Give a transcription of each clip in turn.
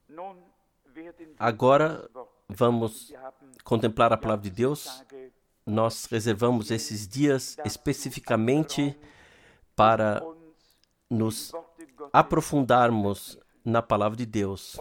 Agora vamos contemplar a palavra de Deus. Nós reservamos esses dias especificamente para nos aprofundarmos na palavra de Deus.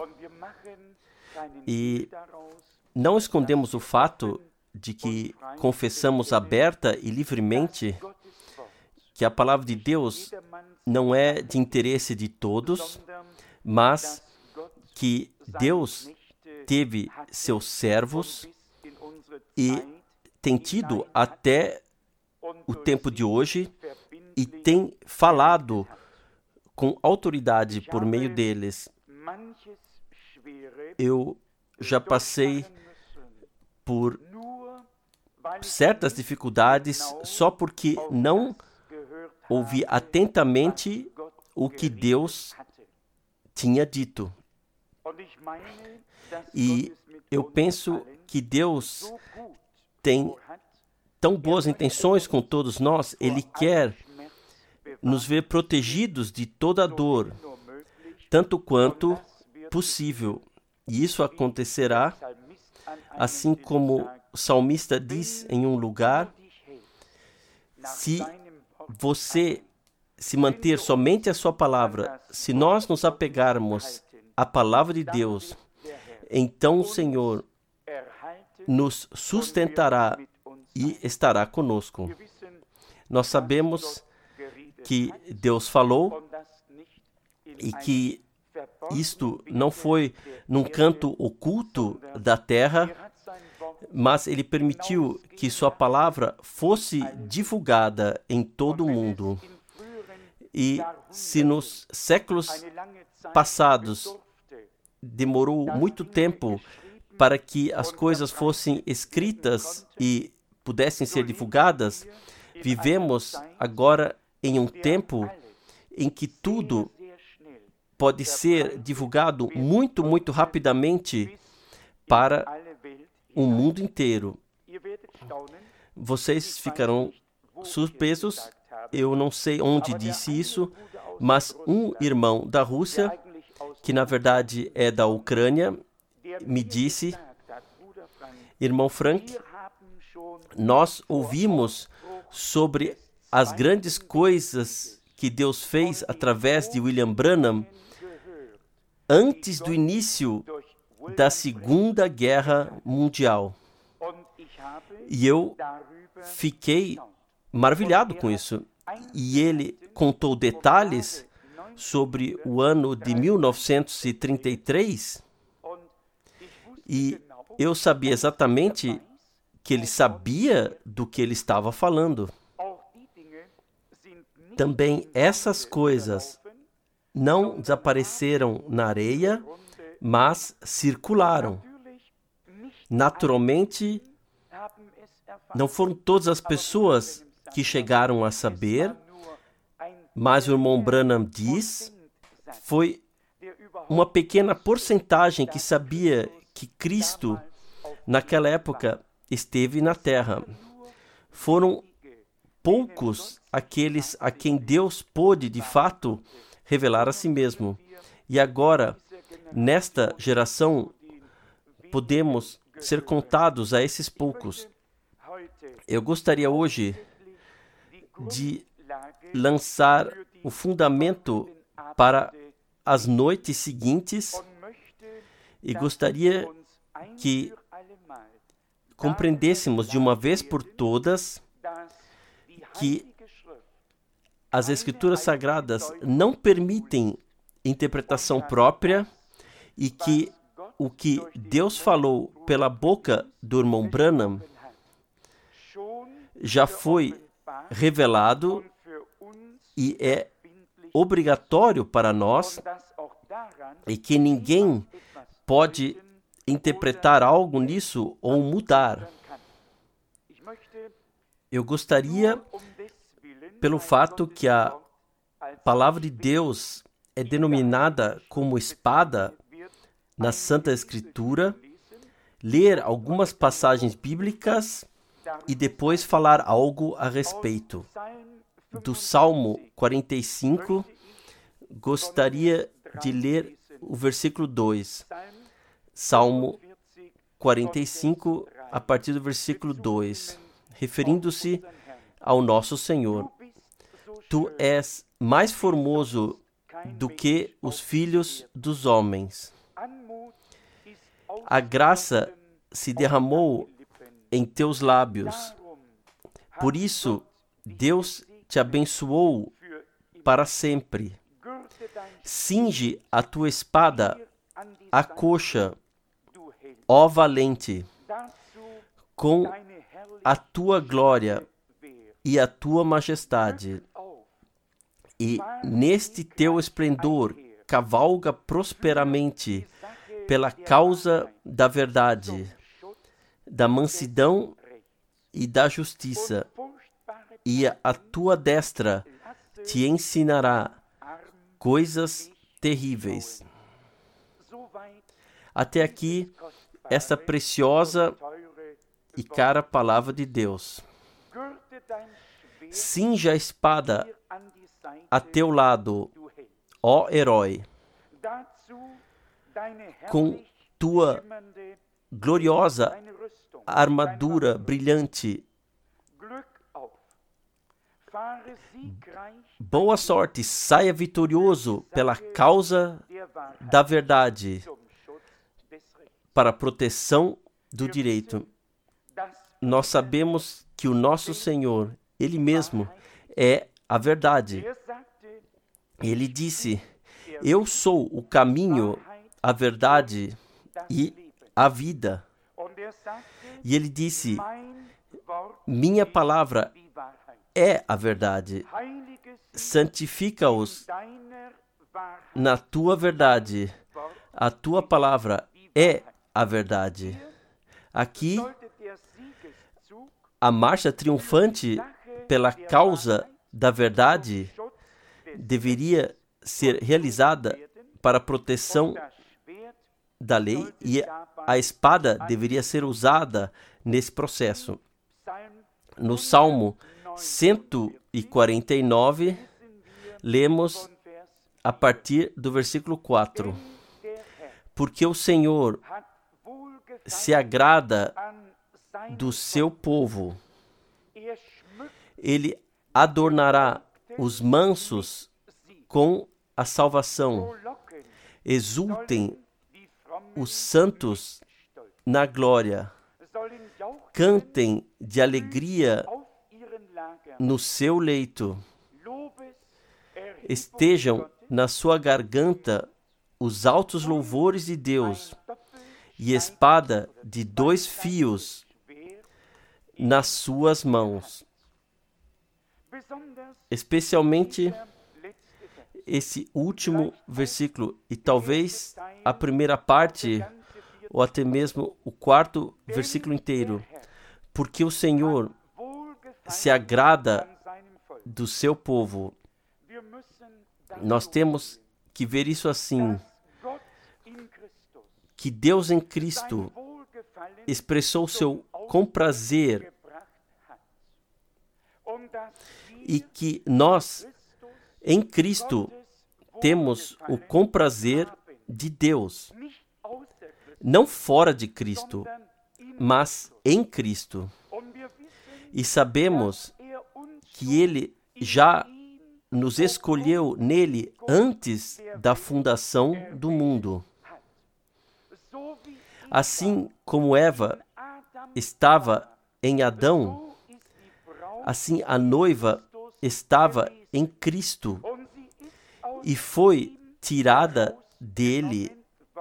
E não escondemos o fato de que confessamos aberta e livremente que a palavra de Deus não é de interesse de todos, mas que Deus teve seus servos e tem tido até o tempo de hoje e tem falado com autoridade por meio deles. Eu já passei por certas dificuldades só porque não ouvi atentamente o que Deus tinha dito. E eu penso que Deus tem tão boas intenções com todos nós. Ele quer nos ver protegidos de toda dor, tanto quanto possível. E isso acontecerá, assim como o salmista diz em um lugar: se você se manter somente a sua palavra, se nós nos apegarmos à palavra de Deus, então o Senhor nos sustentará e estará conosco. Nós sabemos que Deus falou e que isto não foi num canto oculto da terra, mas Ele permitiu que sua palavra fosse divulgada em todo o mundo. E se nos séculos passados demorou muito tempo para que as coisas fossem escritas e pudessem ser divulgadas, vivemos agora em um tempo em que tudo pode ser divulgado muito, muito rapidamente para o mundo inteiro. Vocês ficarão surpresos, eu não sei onde disse isso, mas um irmão da Rússia, que na verdade é da Ucrânia, me disse: irmão Frank, nós ouvimos sobre as grandes coisas que Deus fez através de William Branham antes do início da Segunda Guerra Mundial. E eu fiquei maravilhado com isso. E ele contou detalhes sobre o ano de 1933 e eu sabia exatamente que ele sabia do que ele estava falando. Também essas coisas não desapareceram na areia, mas circularam. Naturalmente, não foram todas as pessoas que chegaram a saber, mas o irmão Branham diz, foi uma pequena porcentagem que sabia que Cristo, naquela época, esteve na Terra. Foram poucos aqueles a quem Deus pôde, de fato, revelar a si mesmo. E agora, nesta geração, podemos ser contados a esses poucos. Eu gostaria hoje de lançar o fundamento para as noites seguintes e gostaria que compreendêssemos de uma vez por todas que as Escrituras Sagradas não permitem interpretação própria e que o que Deus falou pela boca do irmão Branham já foi revelado e é obrigatório para nós e que ninguém pode interpretar algo nisso ou mudar. Eu gostaria, pelo fato que a palavra de Deus é denominada como espada na Santa Escritura, ler algumas passagens bíblicas e depois falar algo a respeito. Do Salmo 45, gostaria de ler o versículo 2. Salmo 45, a partir do versículo 2. Referindo-se ao nosso Senhor. Tu és mais formoso do que os filhos dos homens. A graça se derramou em teus lábios. Por isso, Deus te abençoou para sempre. Cinge a tua espada à coxa, ó valente, com a tua glória e a tua majestade. E neste teu esplendor cavalga prosperamente pela causa da verdade, da mansidão e da justiça. E a tua destra te ensinará coisas terríveis. Até aqui, essa preciosa e cara palavra de Deus. Cinja a espada a teu lado, ó herói, com tua gloriosa armadura brilhante. Boa sorte, saia vitorioso pela causa da verdade, para a proteção do direito. Nós sabemos que o nosso Senhor, Ele mesmo, é a verdade. Ele disse: eu sou o caminho, a verdade e a vida. E ele disse: minha palavra é a verdade. Santifica-os na tua verdade. A tua palavra é a verdade. Aqui, a marcha triunfante pela causa da verdade deveria ser realizada para a proteção da lei, e a espada deveria ser usada nesse processo. No Salmo 149, lemos a partir do versículo 4. Porque o Senhor se agrada do seu povo. Ele adornará os mansos com a salvação. Exultem os santos na glória. Cantem de alegria no seu leito. Estejam na sua garganta os altos louvores de Deus, e espada de 2 fios nas suas mãos. Especialmente esse último versículo, e talvez a primeira parte, ou até mesmo o 4º versículo inteiro. Porque o Senhor se agrada do seu povo. Nós temos que ver isso assim, que Deus em Cristo expressou seu comprazer, e que nós, em Cristo, temos o comprazer de Deus, não fora de Cristo, mas em Cristo. E sabemos que Ele já nos escolheu nele antes da fundação do mundo. Assim como Eva estava em Adão, assim a noiva estava em Cristo e foi tirada dele.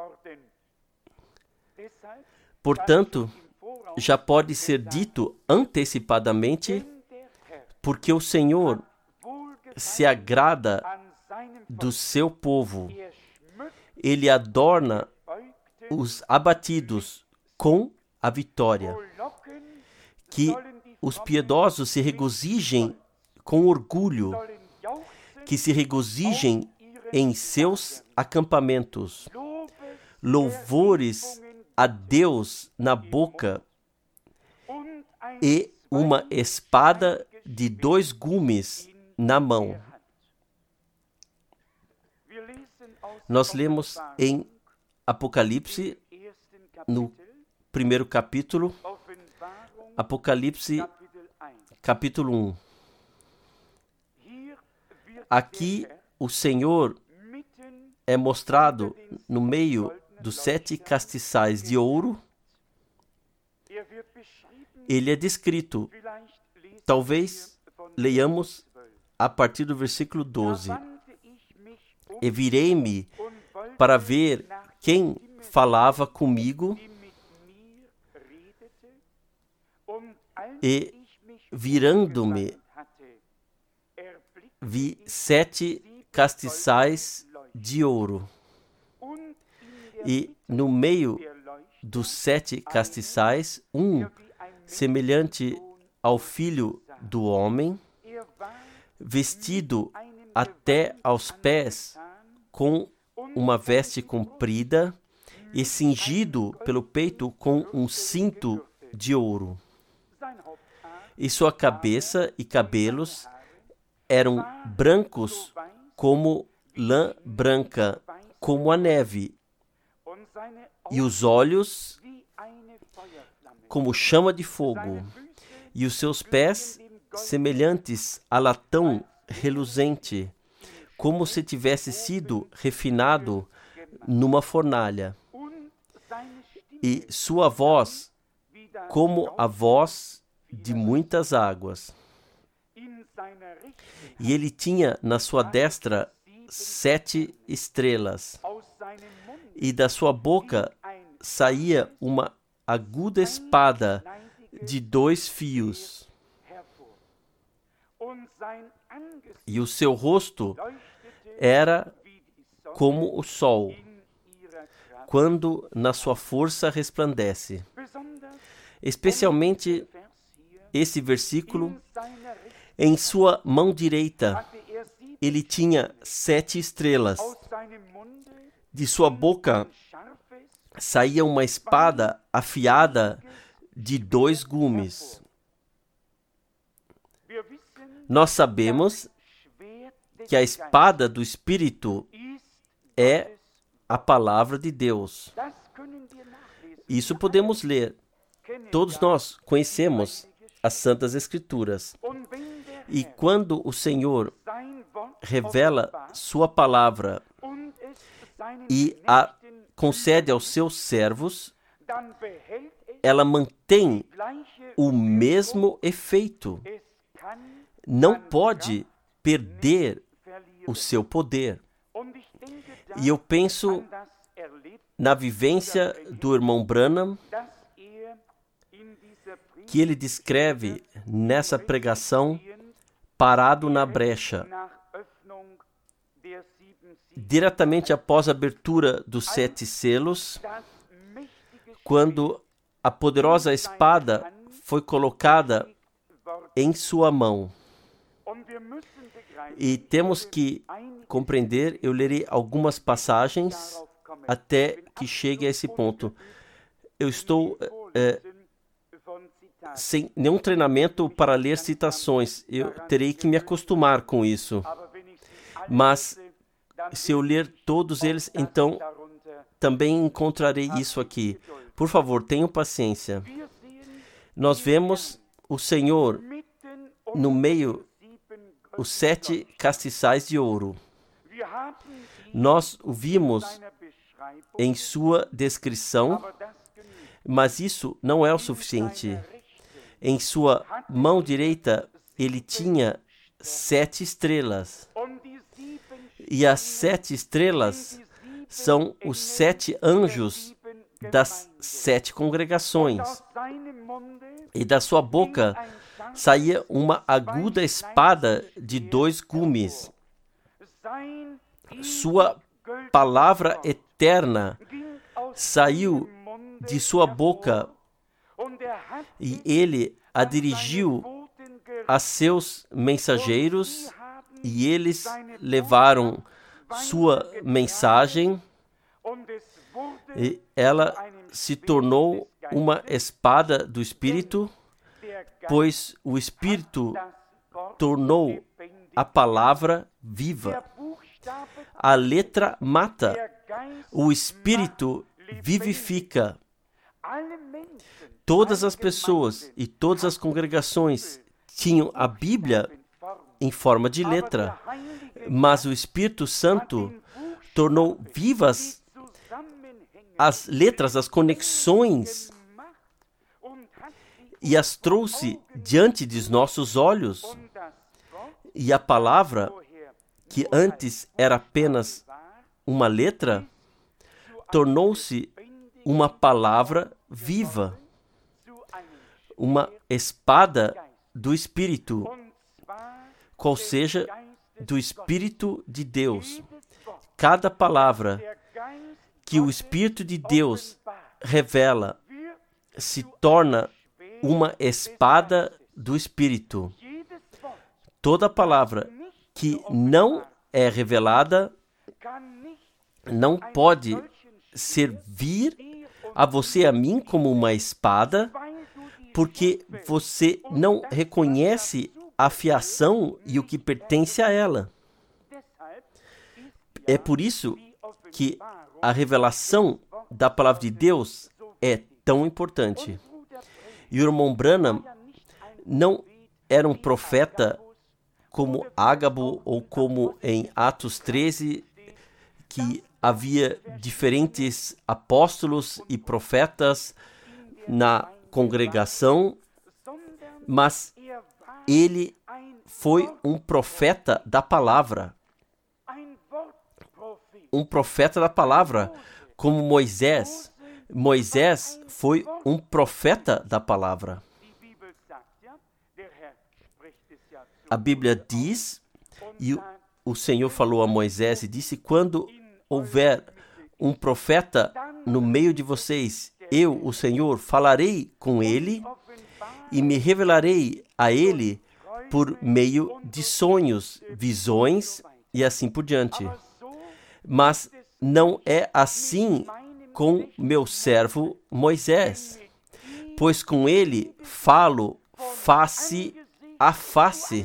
Portanto, já pode ser dito antecipadamente, porque o Senhor se agrada do seu povo. Ele adorna os abatidos com a vitória. Que os piedosos se regozijem com orgulho, que se regozijem em seus acampamentos. Louvores a Deus na boca e uma espada de 2 gumes na mão. Nós lemos em Apocalipse, no primeiro capítulo, Apocalipse, capítulo 1. Aqui o Senhor é mostrado no meio dos 7 castiçais de ouro. Ele é descrito. Talvez leiamos a partir do versículo 12. E virei-me para ver quem falava comigo, e virando-me, vi 7 castiçais de ouro. E no meio dos 7 castiçais, semelhante ao Filho do Homem, vestido até aos pés com uma veste comprida e cingido pelo peito com um cinto de ouro. E sua cabeça e cabelos eram brancos como lã branca, como a neve, e os olhos como chama de fogo, e os seus pés semelhantes a latão reluzente, como se tivesse sido refinado numa fornalha. E sua voz como a voz de muitas águas. E ele tinha na sua destra 7 estrelas, e da sua boca saía uma aguda espada de 2 fios. E o seu rosto era como o sol, quando na sua força resplandece. Especialmente esse versículo, em sua mão direita ele tinha 7 estrelas. De sua boca saía uma espada afiada de 2 gumes. Nós sabemos que a espada do Espírito é a palavra de Deus. Isso podemos ler. Todos nós conhecemos as Santas Escrituras. E quando o Senhor revela sua palavra e a concede aos seus servos, ela mantém o mesmo efeito. Não pode perder o seu poder. E eu penso na vivência do irmão Branham, que ele descreve nessa pregação, parado na brecha, diretamente após a abertura dos 7 selos, quando a poderosa espada foi colocada em sua mão. E temos que compreender, eu lerei algumas passagens até que chegue a esse ponto. Eu estou sem nenhum treinamento para ler citações. Eu terei que me acostumar com isso. Mas se eu ler todos eles, então também encontrarei isso aqui. Por favor, tenham paciência. Nós vemos o Senhor no meio os 7 castiçais de ouro. Nós o vimos em sua descrição, mas isso não é o suficiente. Em sua mão direita, ele tinha 7 estrelas. E as 7 estrelas são os 7 anjos das 7 congregações. E da sua boca saía uma aguda espada de 2 gumes. Sua palavra eterna saiu de sua boca e ele a dirigiu a seus mensageiros e eles levaram sua mensagem e ela se tornou uma espada do Espírito, pois o Espírito tornou a palavra viva. A letra mata, o Espírito vivifica. Todas as pessoas e todas as congregações tinham a Bíblia em forma de letra, mas o Espírito Santo tornou vivas as letras, as conexões, e as trouxe diante de nossos olhos. E a palavra, que antes era apenas uma letra, tornou-se uma palavra viva, uma espada do Espírito, qual seja, do Espírito de Deus. Cada palavra que o Espírito de Deus revela se torna uma espada do Espírito. Toda palavra que não é revelada não pode servir a você e a mim como uma espada, porque você não reconhece a fiação e o que pertence a ela. É por isso que a revelação da palavra de Deus é tão importante. E o irmão Branham não era um profeta como Ágabo ou como em Atos 13, que havia diferentes apóstolos e profetas na congregação, mas ele foi um profeta da palavra. Um profeta da palavra, como Moisés. Moisés foi um profeta da palavra. A Bíblia diz, e o Senhor falou a Moisés e disse: quando houver um profeta no meio de vocês, eu, o Senhor, falarei com ele e me revelarei a ele por meio de sonhos, visões e assim por diante. Mas não é assim com meu servo Moisés, pois com ele falo face a face.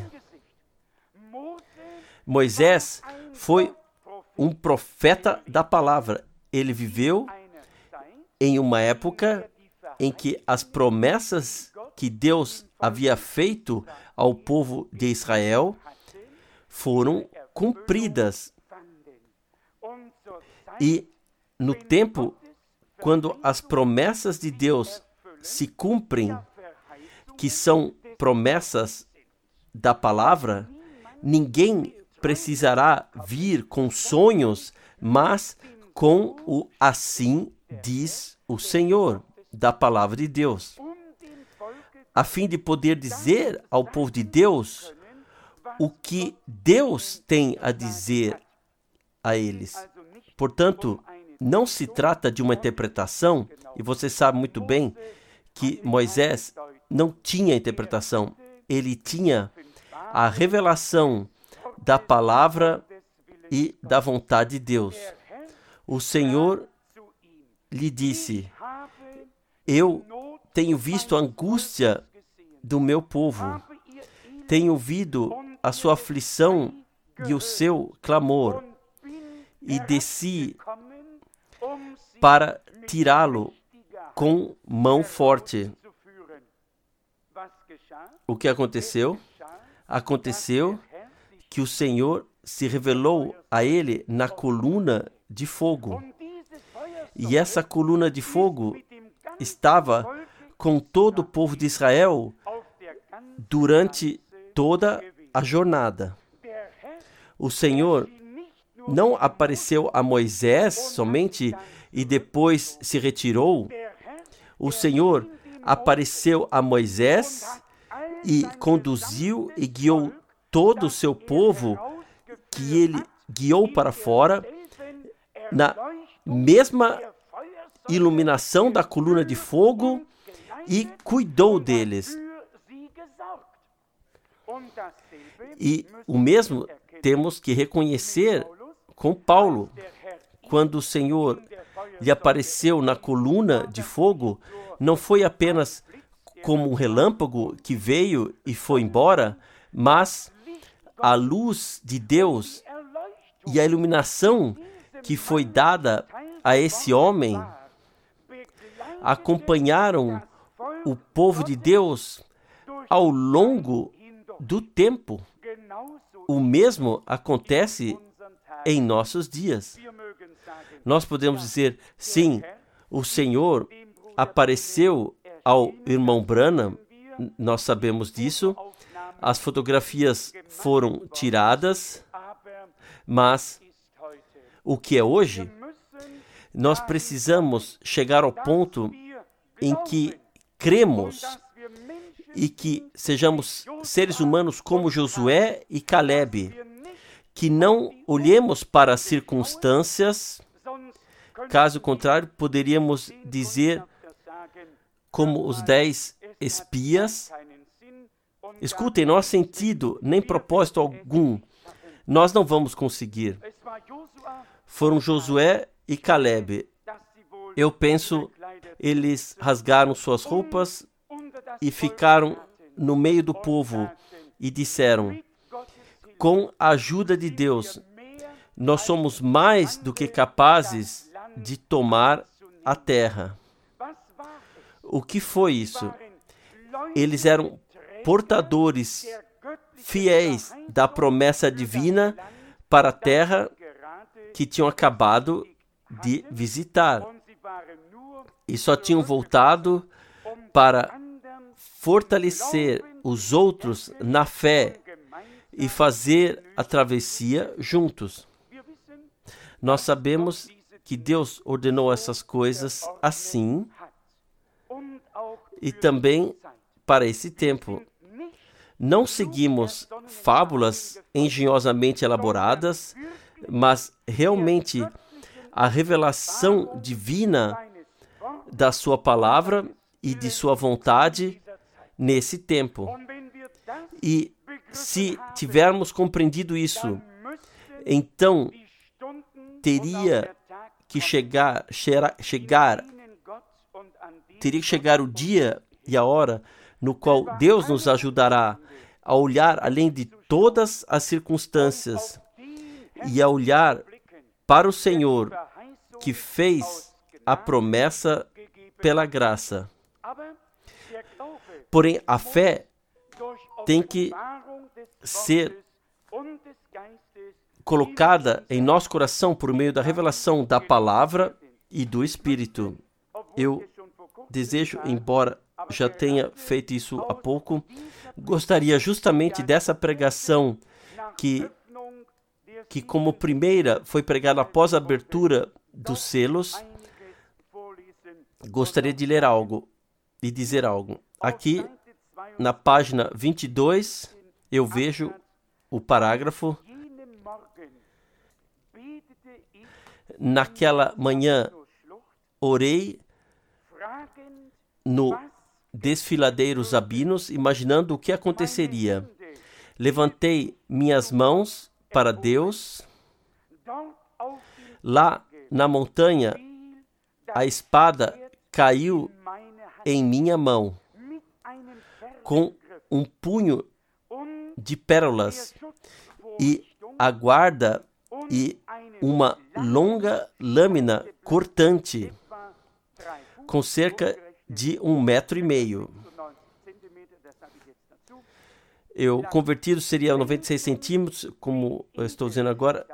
Moisés foi um profeta da palavra. Ele viveu em uma época em que as promessas que Deus havia feito ao povo de Israel foram cumpridas. E no tempo, quando as promessas de Deus se cumprem, que são promessas da palavra, ninguém precisará vir com sonhos, mas com o assim diz o Senhor, da palavra de Deus, a fim de poder dizer ao povo de Deus o que Deus tem a dizer a eles. Portanto, não se trata de uma interpretação, e você sabe muito bem que Moisés não tinha interpretação, ele tinha a revelação da palavra e da vontade de Deus. O Senhor lhe disse: eu tenho visto a angústia do meu povo, tenho ouvido a sua aflição e o seu clamor, e desci para tirá-lo com mão forte. O que aconteceu? Aconteceu que o Senhor se revelou a ele na coluna de fogo. E essa coluna de fogo estava com todo o povo de Israel durante toda a jornada. O Senhor não apareceu a Moisés somente e depois se retirou. O Senhor apareceu a Moisés e conduziu e guiou todo o seu povo, que ele guiou para fora, na mesma iluminação da coluna de fogo, e cuidou deles. E o mesmo temos que reconhecer com Paulo. Quando o Senhor lhe apareceu na coluna de fogo, não foi apenas como um relâmpago que veio e foi embora, mas a luz de Deus E a iluminação que foi dada a esse homem acompanharam o povo de Deus ao longo do tempo. O mesmo acontece em nossos dias. Nós podemos dizer, sim, o Senhor apareceu ao irmão Branham, nós sabemos disso, as fotografias foram tiradas, mas o que é hoje? Nós precisamos chegar ao ponto em que cremos e que sejamos seres humanos como Josué e Caleb, que não olhemos para as circunstâncias, caso contrário, poderíamos dizer como os 10 espias, escutem, não há sentido nem propósito algum, nós não vamos conseguir. Foram Josué e Caleb. Eu penso, eles rasgaram suas roupas e ficaram no meio do povo e disseram, com a ajuda de Deus, nós somos mais do que capazes de tomar a terra. O que foi isso? Eles eram portadores fiéis da promessa divina para a terra que tinham acabado de visitar. E só tinham voltado para fortalecer os outros na fé e fazer a travessia juntos. Nós sabemos que Deus ordenou essas coisas assim e também para esse tempo. Não seguimos fábulas engenhosamente elaboradas, mas realmente a revelação divina da sua palavra e de sua vontade nesse tempo. E se tivermos compreendido isso, então teria que chegar o dia e a hora no qual Deus nos ajudará a olhar além de todas as circunstâncias e a olhar para o Senhor que fez a promessa pela graça. Porém, a fé tem que ser colocada em nosso coração por meio da revelação da palavra e do Espírito. Eu desejo, embora já tenha feito isso há pouco, gostaria justamente dessa pregação que como primeira foi pregada após a abertura dos selos, gostaria de ler algo e dizer algo. Aqui, na página 22, eu vejo o parágrafo. Naquela manhã, orei no desfiladeiro Zabinos, imaginando o que aconteceria. Levantei minhas mãos para Deus. Lá na montanha, a espada caiu em minha mão, com um punho de pérolas e a guarda e uma longa lâmina cortante, com cerca de 1,5 metros. Eu convertido seria 96 centímetros, como eu estou dizendo agora,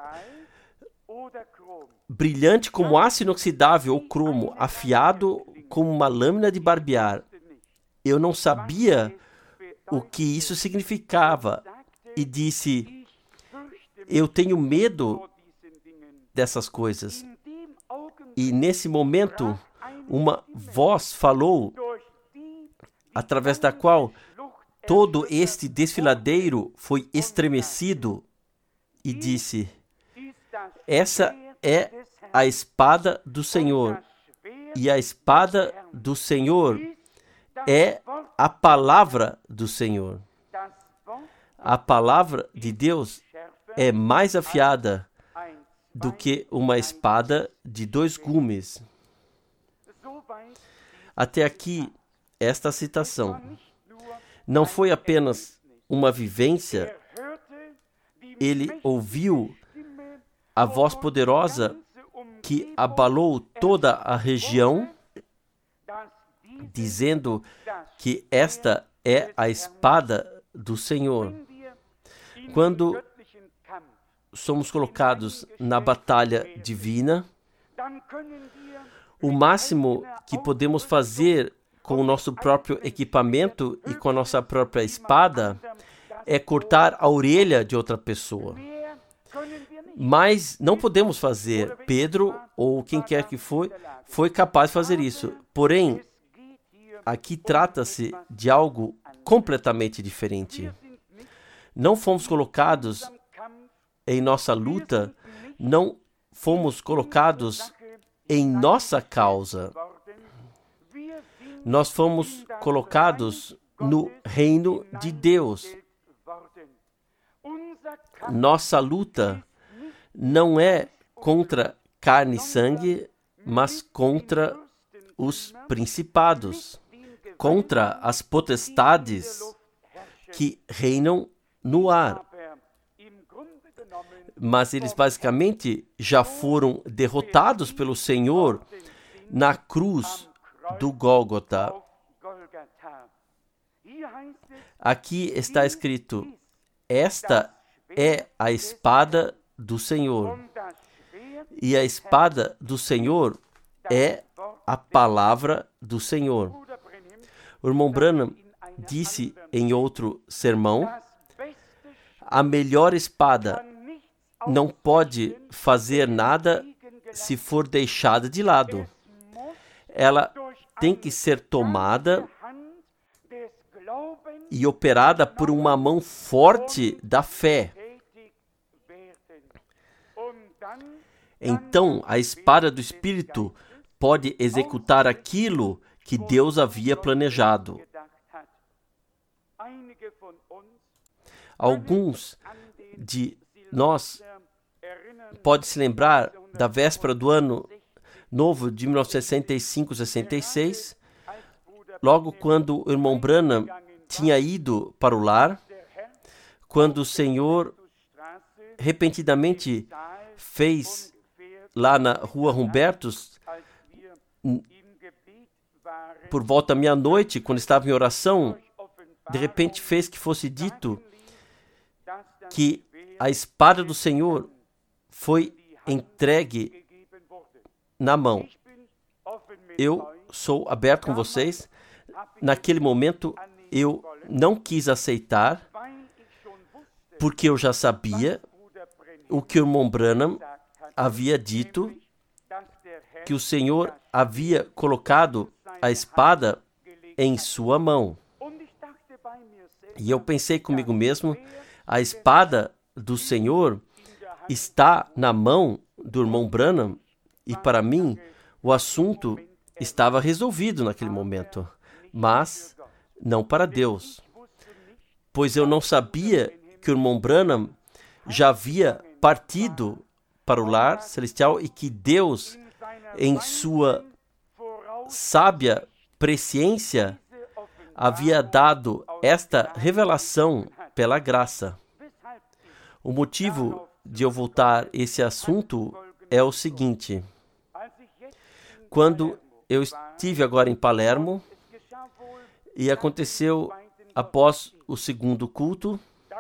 brilhante como aço inoxidável ou cromo, afiado como uma lâmina de barbear. Eu não sabia o que isso significava e disse, eu tenho medo dessas coisas. E nesse momento, uma voz falou, através da qual todo este desfiladeiro foi estremecido e disse, essa é a espada do Senhor. E a espada do Senhor é a palavra do Senhor. A palavra de Deus é mais afiada do que uma espada de 2 gumes. Até aqui, esta citação não foi apenas uma vivência, ele ouviu a voz poderosa que abalou toda a região, dizendo que esta é a espada do Senhor. Quando somos colocados na batalha divina, o máximo que podemos fazer com o nosso próprio equipamento e com a nossa própria espada é cortar a orelha de outra pessoa. Mas não podemos fazer. Pedro, ou quem quer que foi capaz de fazer isso. Porém, aqui trata-se de algo completamente diferente. Não fomos colocados em nossa luta, não fomos colocados em nossa causa. Nós fomos colocados no reino de Deus. Nossa luta não é contra carne e sangue, mas contra os principados, contra as potestades que reinam no ar. Mas eles basicamente já foram derrotados pelo Senhor na cruz do Gólgota. Aqui está escrito: esta é a espada do Senhor. E a espada do Senhor é a palavra do Senhor. O irmão Branham disse em outro sermão: a melhor espada não pode fazer nada se for deixada de lado. Ela tem que ser tomada e operada por uma mão forte da fé. Então, a espada do Espírito pode executar aquilo que Deus havia planejado. Alguns de nós podem se lembrar da véspera do ano novo de 1965-66, logo quando o irmão Branham tinha ido para o lar, quando o Senhor repentinamente fez lá na rua Humbertus, por volta da meia-noite, quando estava em oração, de repente fez que fosse dito que a espada do Senhor foi entregue na mão. Eu sou aberto com vocês. Naquele momento, eu não quis aceitar, porque eu já sabia o que o irmão Branham havia dito, que o Senhor havia colocado a espada em sua mão. E eu pensei comigo mesmo, a espada do Senhor está na mão do irmão Branham, e para mim o assunto estava resolvido naquele momento, mas não para Deus, pois eu não sabia que o irmão Branham já havia partido para o lar celestial e que Deus, em sua sábia presciência, havia dado esta revelação pela graça. O motivo de eu voltar a esse assunto é o seguinte: quando eu estive agora em Palermo, e aconteceu após o segundo culto,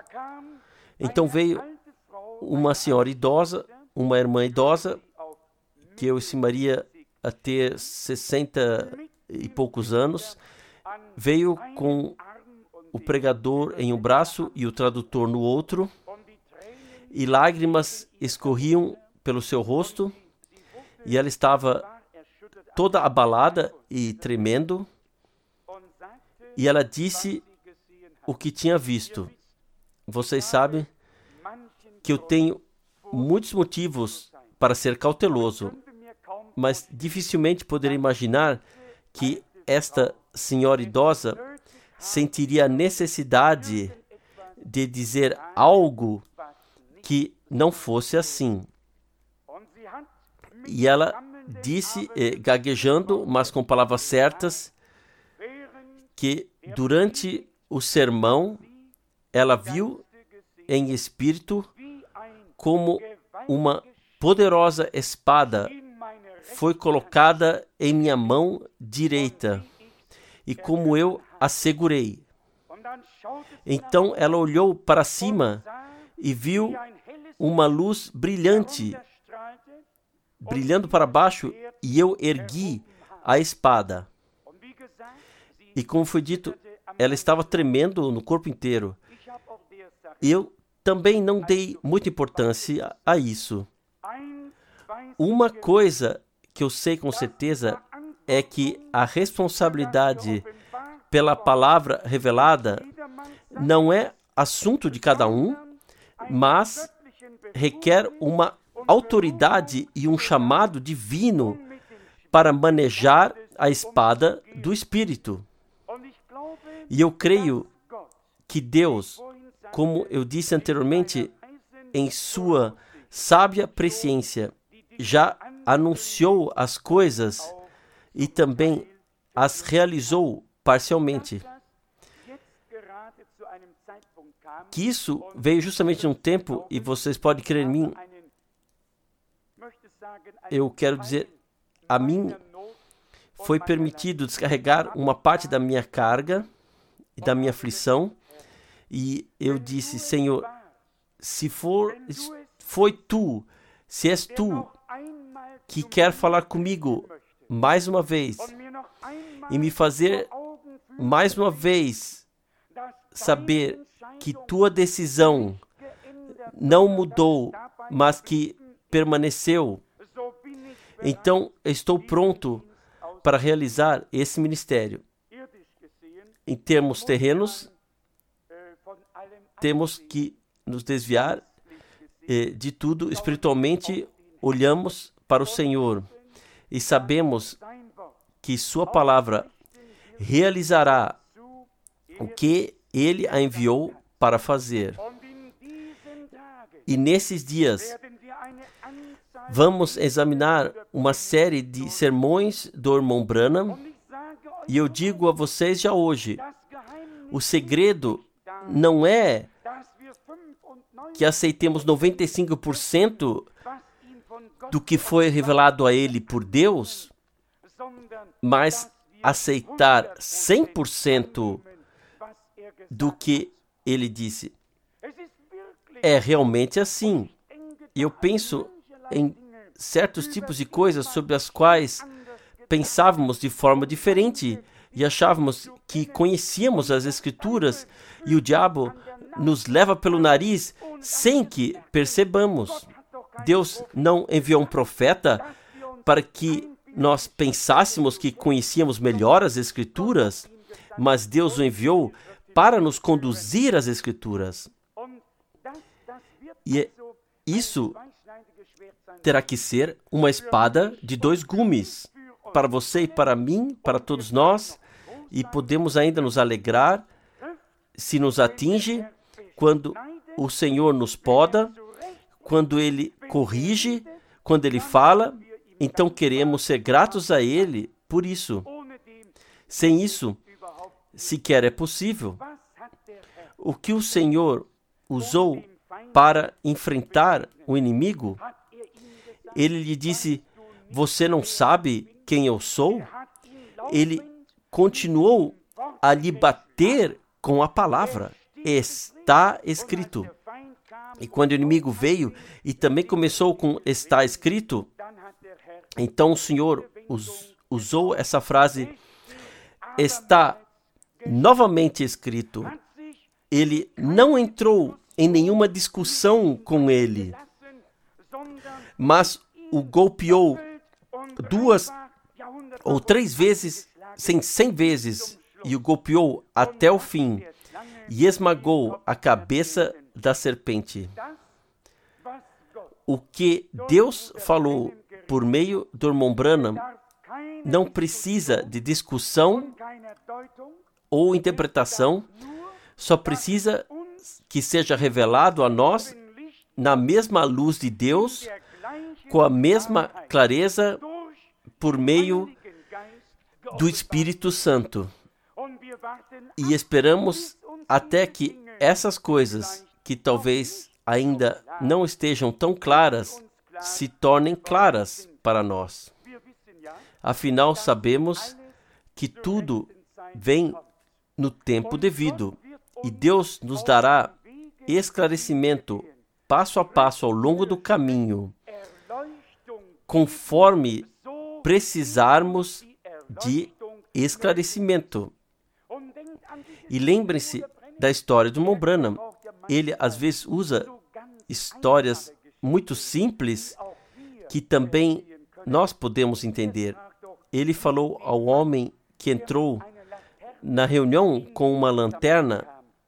então veio uma senhora idosa, uma irmã idosa, que eu estimaria a ter 60 e poucos anos, veio com o pregador em um braço e o tradutor no outro, e lágrimas escorriam pelo seu rosto, e ela estava toda abalada e tremendo, e ela disse o que tinha visto. Vocês sabem que eu tenho muitos motivos para ser cauteloso, mas dificilmente poderia imaginar que esta senhora idosa sentiria a necessidade de dizer algo que não fosse assim. E ela disse, gaguejando, mas com palavras certas, que durante o sermão ela viu em espírito como uma poderosa espada foi colocada em minha mão direita, e como eu a segurei. Então ela olhou para cima e viu uma luz brilhante, brilhando para baixo, e eu ergui a espada. E como foi dito, ela estava tremendo no corpo inteiro. Eu também não dei muita importância a isso. Uma coisa que eu sei com certeza é que a responsabilidade pela palavra revelada não é assunto de cada um, mas requer uma autoridade e um chamado divino para manejar a espada do Espírito. E eu creio que Deus, como eu disse anteriormente, em sua sábia presciência, já anunciou as coisas e também as realizou parcialmente. Que isso veio justamente num tempo, e vocês podem crer em mim, eu quero dizer, a mim foi permitido descarregar uma parte da minha carga e da minha aflição, e eu disse: Senhor, se foi tu, se és tu que quer falar comigo mais uma vez e me fazer mais uma vez saber que tua decisão não mudou, mas que permaneceu, então estou pronto para realizar esse ministério. Em termos terrenos, temos que nos desviar de tudo. Espiritualmente, olhamos para o Senhor e sabemos que sua palavra realizará o que Ele a enviou para fazer. E nesses dias, vamos examinar uma série de sermões do irmão Branham, e eu digo a vocês já hoje, o segredo não é que aceitemos 95% do que foi revelado a ele por Deus, mas aceitar 100% do que ele disse. É realmente assim. Eu penso em certos tipos de coisas sobre as quais pensávamos de forma diferente e achávamos que conhecíamos as Escrituras, e o diabo nos leva pelo nariz sem que percebamos. Deus não enviou um profeta para que nós pensássemos que conhecíamos melhor as Escrituras, mas Deus o enviou para nos conduzir às Escrituras. E isso terá que ser uma espada de dois gumes, para você e para mim, para todos nós, e podemos ainda nos alegrar se nos atinge quando o Senhor nos poda, quando Ele corrige, quando Ele fala. Então queremos ser gratos a Ele por isso. Sem isso, sequer é possível. O que o Senhor usou para enfrentar o inimigo, Ele lhe disse: você não sabe quem eu sou? Ele continuou a lhe bater com a palavra. Está escrito. E quando o inimigo veio e também começou com está escrito, então o Senhor usou essa frase, está novamente escrito. Ele não entrou em nenhuma discussão com ele, mas o golpeou 2 ou 3 vezes, 100 vezes, e o golpeou até o fim, e esmagou a cabeça da serpente. O que Deus falou por meio do irmão Branham não precisa de discussão ou interpretação, só precisa que seja revelado a nós na mesma luz de Deus, com a mesma clareza, por meio do Espírito Santo. E esperamos até que essas coisas, que talvez ainda não estejam tão claras se tornem claras para nós. Afinal, sabemos que tudo vem no tempo devido e Deus nos dará esclarecimento passo a passo ao longo do caminho, conforme precisarmos de esclarecimento. E lembrem-se da história do Irmão Branham. Ele, às vezes, usa histórias muito simples que também nós podemos entender. Ele falou ao homem que entrou na reunião com uma lanterna,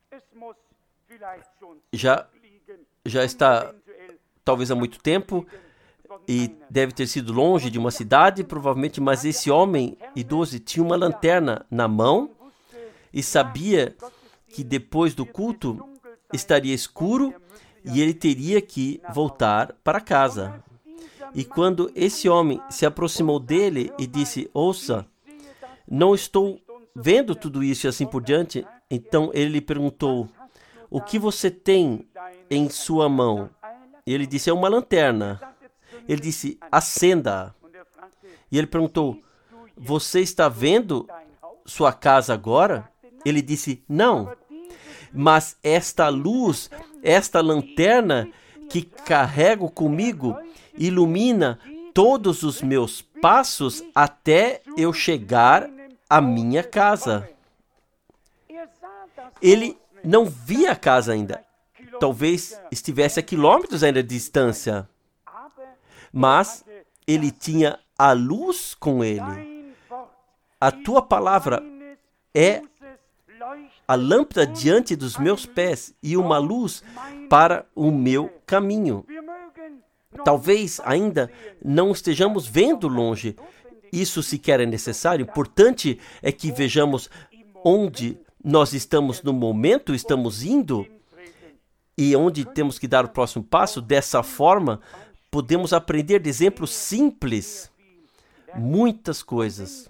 já está talvez há muito tempo e deve ter sido longe de uma cidade, provavelmente, mas esse homem idoso tinha uma lanterna na mão e sabia que depois do culto estaria escuro e ele teria que voltar para casa. E quando esse homem se aproximou dele e disse: ouça, não estou vendo tudo isso e assim por diante, então ele lhe perguntou: o que você tem em sua mão? E ele disse: é uma lanterna. Ele disse: acenda. E ele perguntou: você está vendo sua casa agora? Ele disse: não. Mas esta luz, esta lanterna que carrego comigo, ilumina todos os meus passos até eu chegar à minha casa. Ele não via a casa ainda. Talvez estivesse a quilômetros ainda de distância. Mas ele tinha a luz com ele. A tua palavra é a lâmpada diante dos meus pés e uma luz para o meu caminho. Talvez ainda não estejamos vendo longe. Isso sequer é necessário. Importante é que vejamos onde nós estamos no momento, estamos indo e onde temos que dar o próximo passo. Dessa forma, podemos aprender de exemplos simples muitas coisas.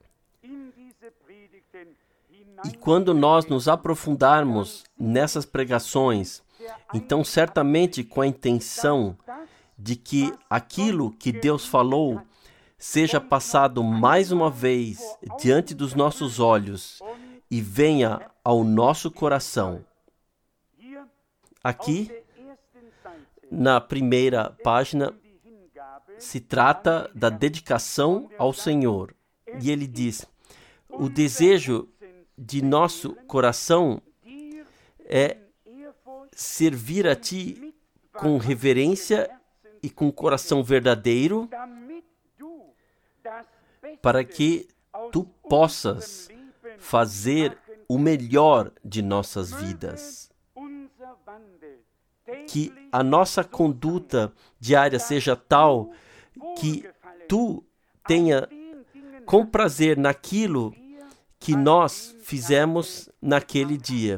E quando nós nos aprofundarmos nessas pregações, então certamente com a intenção de que aquilo que Deus falou seja passado mais uma vez diante dos nossos olhos e venha ao nosso coração. Aqui, na primeira página, se trata da dedicação ao Senhor. E ele diz: o desejo de nosso coração é servir a Ti com reverência e com coração verdadeiro, para que Tu possas fazer o melhor de nossas vidas. Que a nossa conduta diária seja tal que Tu tenha com prazer naquilo que nós fizemos naquele dia.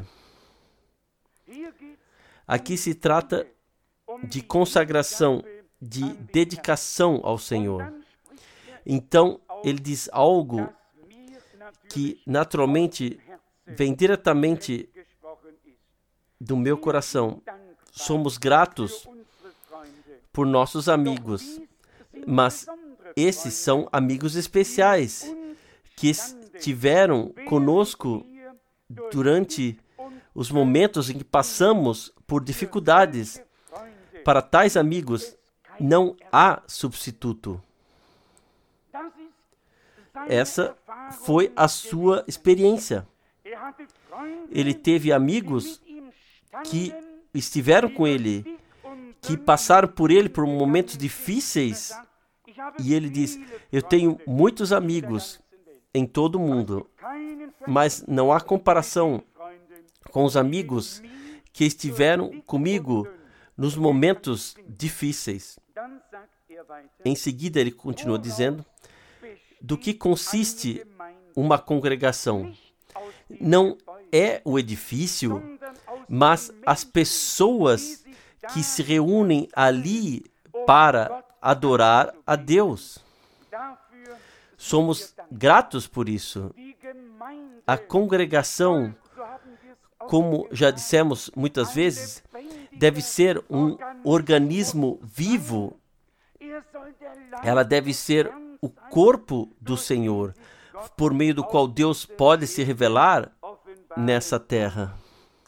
Aqui se trata de consagração, de dedicação ao Senhor. Então, ele diz algo que naturalmente vem diretamente do meu coração. Somos gratos por nossos amigos, mas esses são amigos especiais que estiveram conosco durante os momentos em que passamos por dificuldades. Para tais amigos, não há substituto. Essa foi a sua experiência. Ele teve amigos que estiveram com ele, que passaram por ele por momentos difíceis. E ele diz: eu tenho muitos amigos em todo o mundo, mas não há comparação com os amigos que estiveram comigo nos momentos difíceis. Em seguida, ele continua dizendo: do que consiste uma congregação? Não é o edifício, mas as pessoas que se reúnem ali para adorar a Deus. Somos gratos por isso. A congregação, como já dissemos muitas vezes, deve ser um organismo vivo Ela deve ser o corpo do Senhor, por meio do qual Deus pode se revelar nessa terra.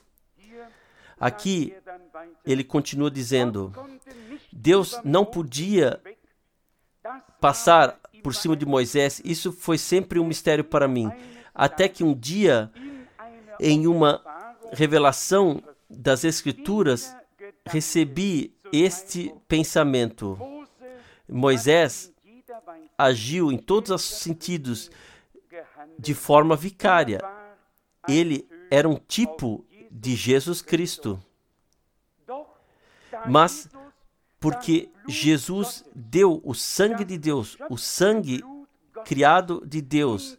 Aqui, ele continua dizendo, Deus não podia passar por cima de Moisés. Isso foi sempre um mistério para mim. Até que um dia, em uma revelação das Escrituras, recebi este pensamento. Moisés agiu em todos os sentidos de forma vicária. Ele era um tipo de Jesus Cristo. Mas porque Jesus deu o sangue de Deus, o sangue criado de Deus,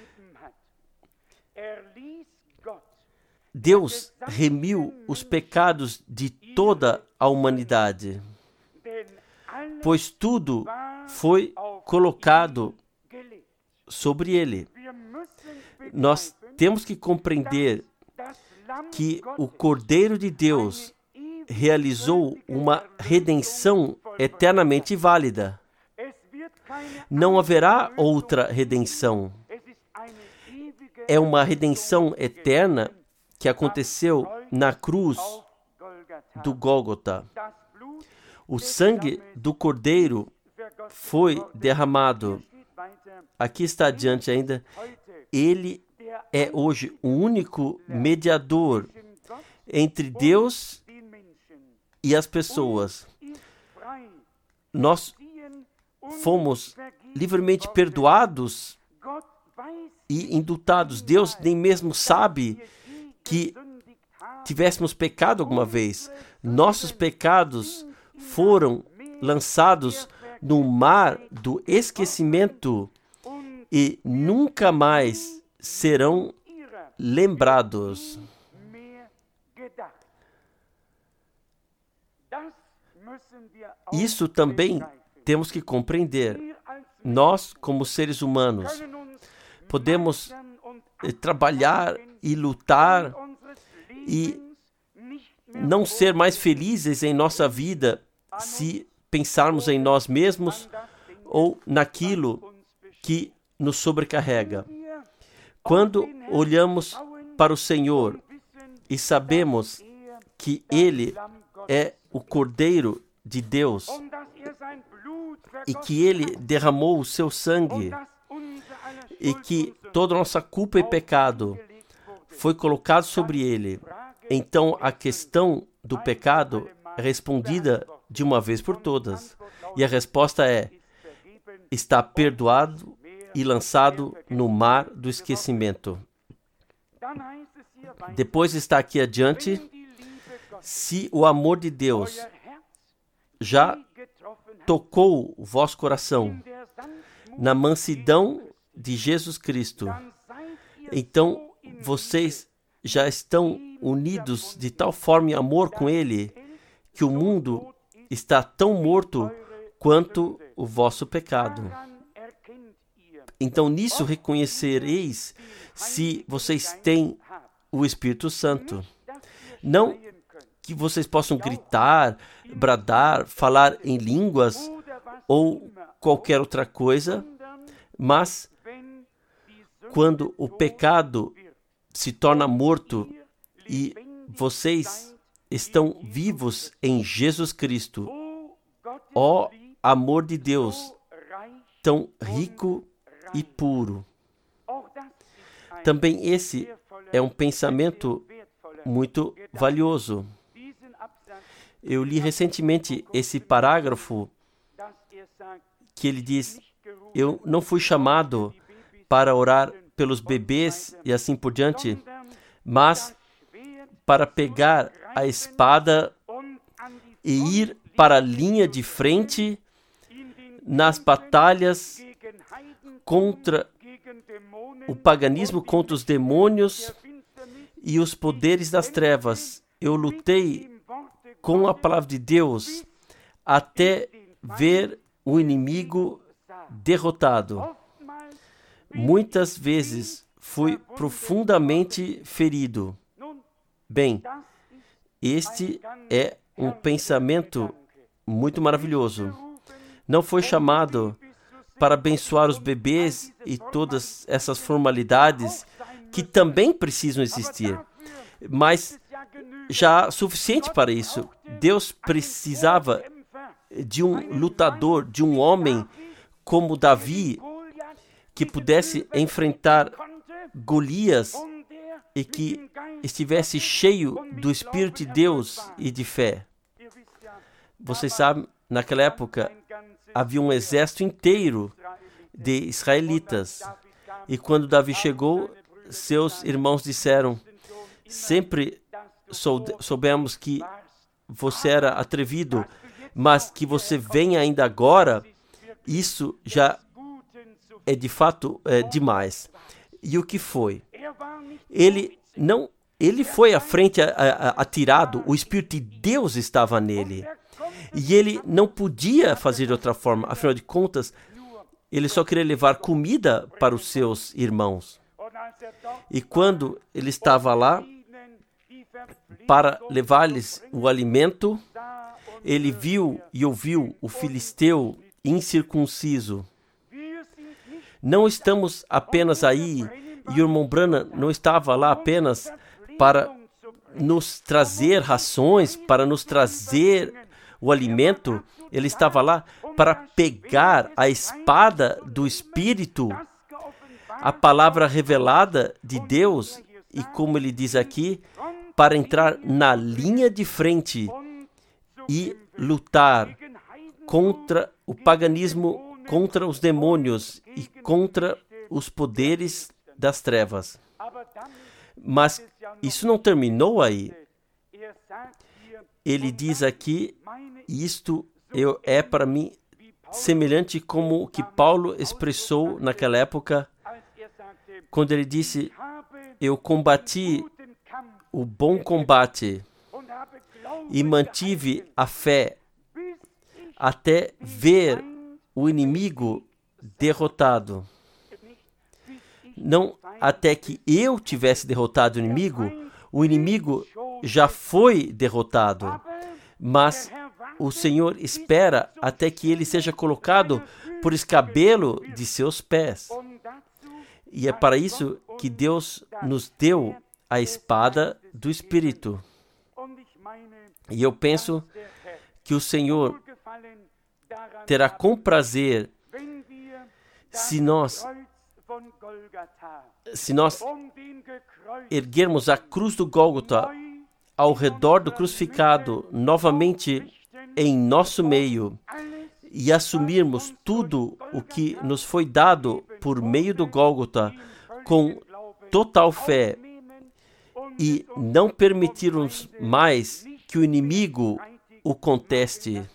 Deus remiu os pecados de toda a humanidade, pois tudo foi colocado sobre ele. Nós temos que compreender que o Cordeiro de Deus realizou uma redenção eternamente válida. Não haverá outra redenção. É uma redenção eterna que aconteceu na cruz do Gólgota. O sangue do Cordeiro foi derramado. Aqui está adiante ainda. Ele é hoje o único mediador entre Deus e as pessoas. Nós fomos livremente perdoados e indultados. Deus nem mesmo sabe que tivéssemos pecado alguma vez. Nossos pecados foram lançados no mar do esquecimento e nunca mais serão lembrados. Isso também temos que compreender. Nós, como seres humanos, podemos trabalhar e lutar e não ser mais felizes em nossa vida se pensarmos em nós mesmos ou naquilo que nos sobrecarrega. Quando olhamos para o Senhor e sabemos que Ele é o Cordeiro de Deus e que Ele derramou o seu sangue e que toda a nossa culpa e pecado foi colocado sobre Ele, então a questão do pecado é respondida de uma vez por todas. E a resposta é: está perdoado e lançado no mar do esquecimento. Depois está aqui adiante: se o amor de Deus já tocou o vosso coração na mansidão de Jesus Cristo, então vocês já estão unidos de tal forma em amor com Ele que o mundo está tão morto quanto o vosso pecado. Então nisso reconhecereis se vocês têm o Espírito Santo. Não que vocês possam gritar, bradar, falar em línguas ou qualquer outra coisa, mas quando o pecado se torna morto e vocês estão vivos em Jesus Cristo, ó amor de Deus, tão rico e puro. Também esse é um pensamento muito valioso. Eu li recentemente esse parágrafo que ele diz: eu não fui chamado para orar pelos bebês e assim por diante, mas para pegar a espada e ir para a linha de frente nas batalhas contra o paganismo, contra os demônios e os poderes das trevas. Eu lutei com a palavra de Deus até ver o inimigo derrotado. Muitas vezes fui profundamente ferido. Bem, este é um pensamento muito maravilhoso. não foi chamado para abençoar os bebês e todas essas formalidades que também precisam existir. Mas já suficiente para isso. Deus precisava de um lutador, de um homem como Davi, que pudesse enfrentar Golias e que estivesse cheio do Espírito de Deus e de fé. Vocês sabem, naquela época havia um exército inteiro de israelitas. E quando Davi chegou, seus irmãos disseram: sempre soubemos que você era atrevido, mas que você vem ainda agora, isso já é de fato demais. E o que foi? Ele foi à frente atirado, o Espírito de Deus estava nele. E ele não podia fazer de outra forma. Afinal de contas, ele só queria levar comida para os seus irmãos. E quando ele estava lá para levar-lhes o alimento, ele viu e ouviu o filisteu incircunciso. Não estamos apenas aí, e o irmão Branham não estava lá apenas para nos trazer rações, para nos trazer o alimento. Ele estava lá para pegar a espada do Espírito, a palavra revelada de Deus, e como ele diz aqui, para entrar na linha de frente e lutar contra o paganismo, contra os demônios e contra os poderes das trevas. Mas isso não terminou aí. Ele diz aqui, isto é para mim semelhante como o que Paulo expressou naquela época, quando ele disse: eu combati o bom combate e mantive a fé até ver o inimigo derrotado. Não até que eu tivesse derrotado o inimigo já foi derrotado, mas o Senhor espera até que ele seja colocado por escabelo de seus pés. E é para isso que Deus nos deu a espada do Espírito. E eu penso que o Senhor terá com prazer se nós erguermos a cruz do Gólgota ao redor do crucificado novamente em nosso meio e assumirmos tudo o que nos foi dado por meio do Gólgota com total fé e não permitirmos mais que o inimigo o conteste.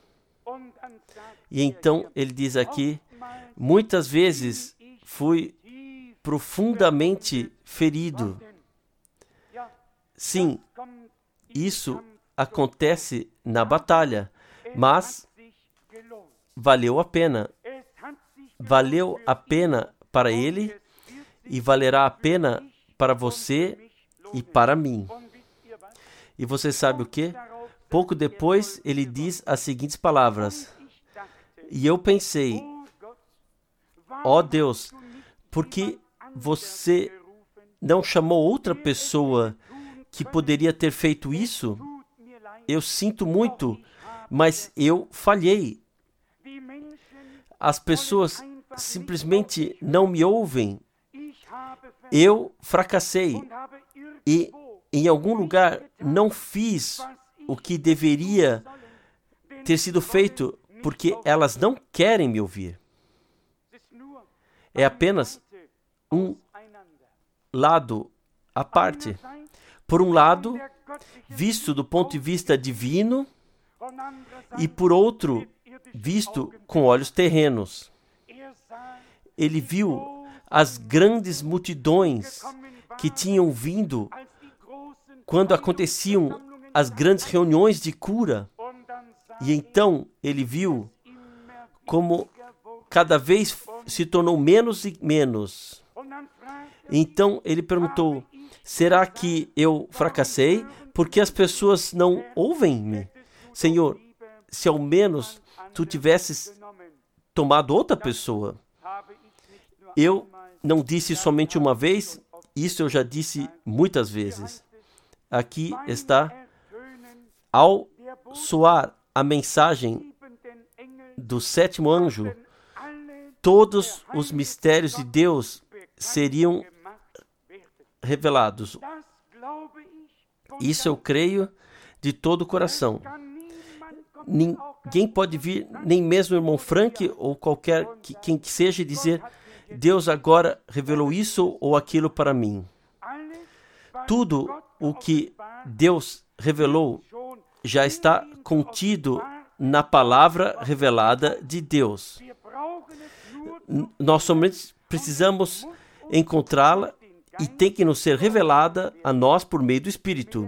E então ele diz aqui: muitas vezes fui profundamente ferido. Sim, isso acontece na batalha, mas valeu a pena. Valeu a pena para ele e valerá a pena para você e para mim. E você sabe o quê? Pouco depois ele diz as seguintes palavras: e eu pensei, ó Deus, por que você não chamou outra pessoa que poderia ter feito isso? Eu sinto muito, mas eu falhei. As pessoas simplesmente não me ouvem. Eu fracassei e em algum lugar não fiz o que deveria ter sido feito porque elas não querem me ouvir. É apenas um lado à parte. Por um lado, visto do ponto de vista divino, e por outro, visto com olhos terrenos. Ele viu as grandes multidões que tinham vindo quando aconteciam as grandes reuniões de cura. E então ele viu como cada vez se tornou menos e menos. Então ele perguntou: será que eu fracassei porque as pessoas não ouvem-me? Senhor, se ao menos tu tivesses tomado outra pessoa. Eu não disse somente uma vez, isso eu já disse muitas vezes. Aqui está, ao soar a mensagem do sétimo anjo, todos os mistérios de Deus seriam revelados. Isso eu creio de todo o coração. Ninguém pode vir, nem mesmo o irmão Frank ou quem que seja, e dizer: Deus agora revelou isso ou aquilo para mim. Tudo o que Deus revelou já está contido na palavra revelada de Deus. Nós somente precisamos encontrá-la e tem que nos ser revelada a nós por meio do Espírito.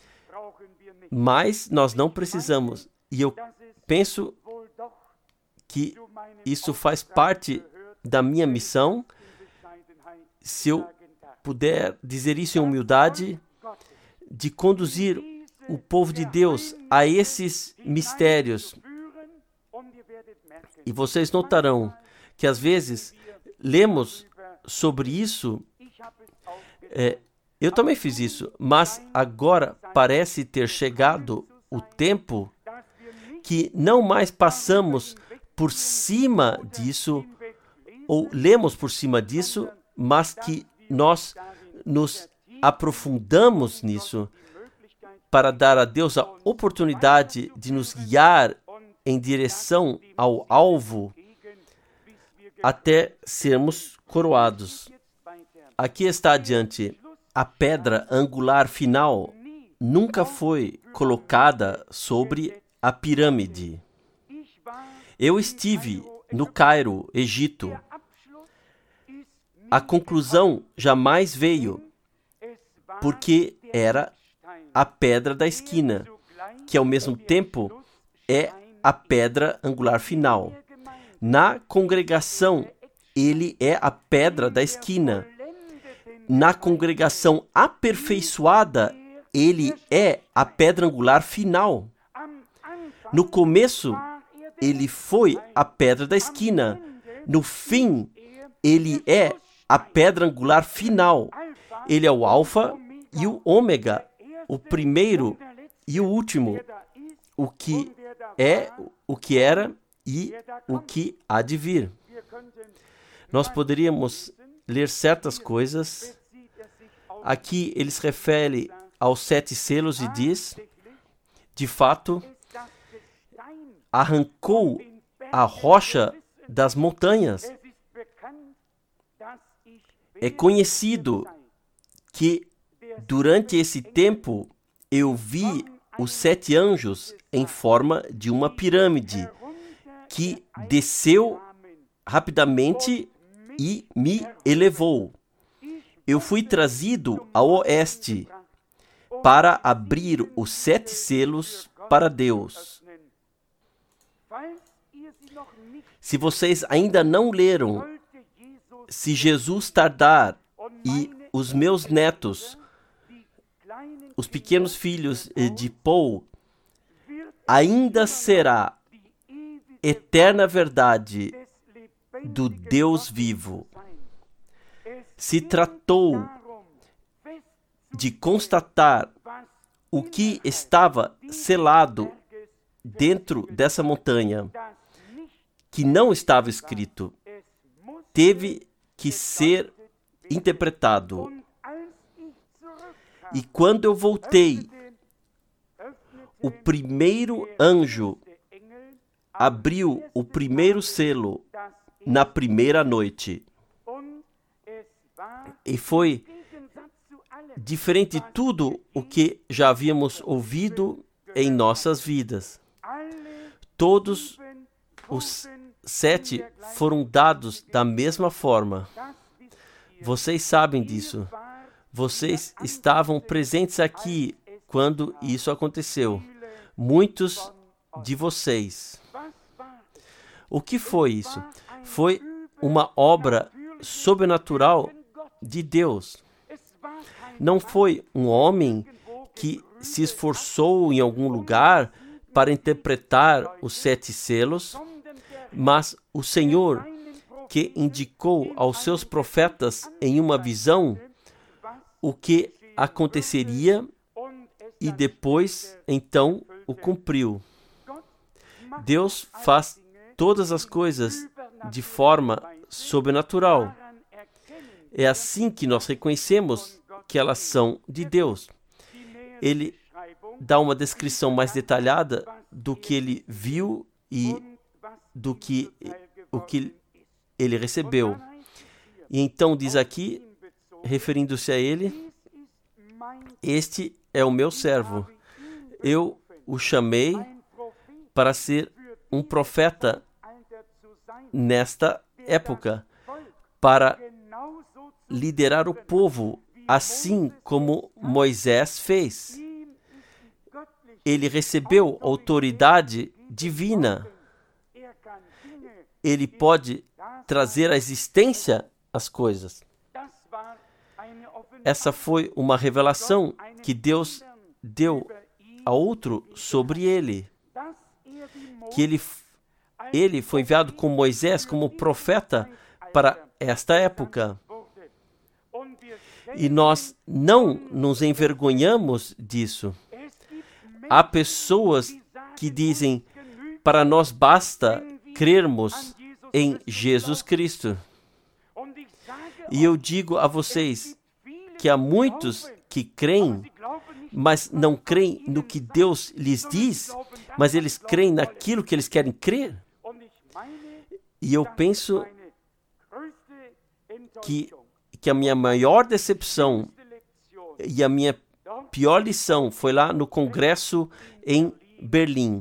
Mas nós não precisamos. E eu penso que isso faz parte da minha missão. Se eu puder dizer isso em humildade, de conduzir o povo de Deus a esses mistérios. E vocês notarão que às vezes lemos sobre isso. Eu também fiz isso, mas agora parece ter chegado o tempo que não mais passamos por cima disso, ou lemos por cima disso, mas que nós nos aprofundamos nisso para dar a Deus a oportunidade de nos guiar em direção ao alvo até sermos coroados. Aqui está adiante. A pedra angular final nunca foi colocada sobre a pirâmide. Eu estive no Cairo, Egito. A conclusão jamais veio, porque era a pedra da esquina, que ao mesmo tempo é a pedra angular final. Na congregação, ele é a pedra da esquina. Na congregação aperfeiçoada, ele é a pedra angular final. No começo, ele foi a pedra da esquina. No fim, ele é a pedra angular final. Ele é o alfa e o ômega, o primeiro e o último, o que é, o que era e o que há de vir. Nós poderíamos ler certas coisas. Aqui ele se refere aos 7 selos e diz: de fato, arrancou a rocha das montanhas. É conhecido que durante esse tempo eu vi os 7 anjos em forma de uma pirâmide que desceu rapidamente e me elevou. Eu fui trazido ao oeste para abrir os 7 selos para Deus. Se vocês ainda não leram, se Jesus tardar e os meus netos, os pequenos filhos de Paul, ainda será eterna verdade do Deus vivo. Se tratou de constatar o que estava selado dentro dessa montanha, que não estava escrito, teve que ser interpretado. E quando eu voltei, o primeiro anjo abriu o primeiro selo na primeira noite. E foi diferente de tudo o que já havíamos ouvido em nossas vidas. Todos os 7 foram dados da mesma forma. Vocês sabem disso. Vocês estavam presentes aqui quando isso aconteceu. Muitos de vocês. O que foi isso? Foi uma obra sobrenatural de Deus. Não foi um homem que se esforçou em algum lugar para interpretar os 7 selos, Mas o Senhor, que indicou aos seus profetas em uma visão o que aconteceria e depois, então, o cumpriu. Deus faz todas as coisas de forma sobrenatural. É assim que nós reconhecemos que elas são de Deus. Ele dá uma descrição mais detalhada do que ele viu e do que o que ele recebeu. E então diz aqui, referindo-se a ele, este é o meu servo. Eu o chamei para ser um profeta nesta época, para liderar o povo, assim como Moisés fez. Ele recebeu autoridade divina. Ele pode trazer à existência as coisas. Essa foi uma revelação que Deus deu a outro sobre ele. Que ele foi enviado com Moisés como profeta para esta época. E nós não nos envergonhamos disso. Há pessoas que dizem, para nós basta crermos em Jesus Cristo. E eu digo a vocês que há muitos que creem, mas não creem no que Deus lhes diz, mas eles creem naquilo que eles querem crer. E eu penso que a minha maior decepção e a minha pior lição foi lá no congresso em Berlim.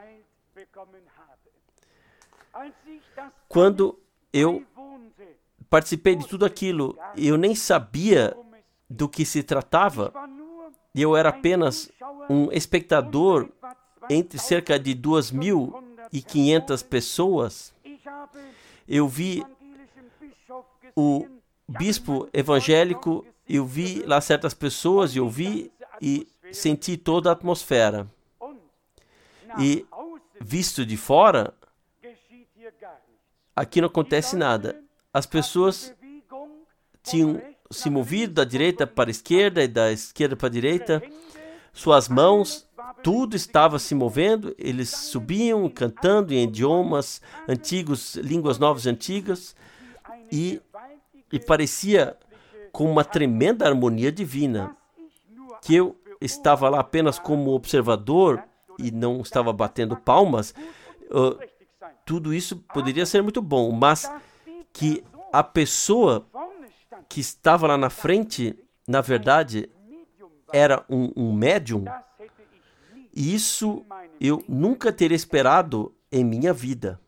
Quando eu participei de tudo aquilo, eu nem sabia do que se tratava. Eu era apenas um espectador entre cerca de 2.500 pessoas. Eu vi o bispo evangélico, eu vi lá certas pessoas, eu vi e senti toda a atmosfera. E visto de fora, aqui não acontece nada. As pessoas tinham se movido da direita para a esquerda e da esquerda para a direita. Suas mãos, tudo estava se movendo. Eles subiam cantando em idiomas antigos, línguas novas e antigas. E parecia com uma tremenda harmonia divina. Que eu estava lá apenas como observador e não estava batendo palmas. Tudo isso poderia ser muito bom, mas que a pessoa que estava lá na frente, na verdade, era um médium. E isso eu nunca teria esperado em minha vida.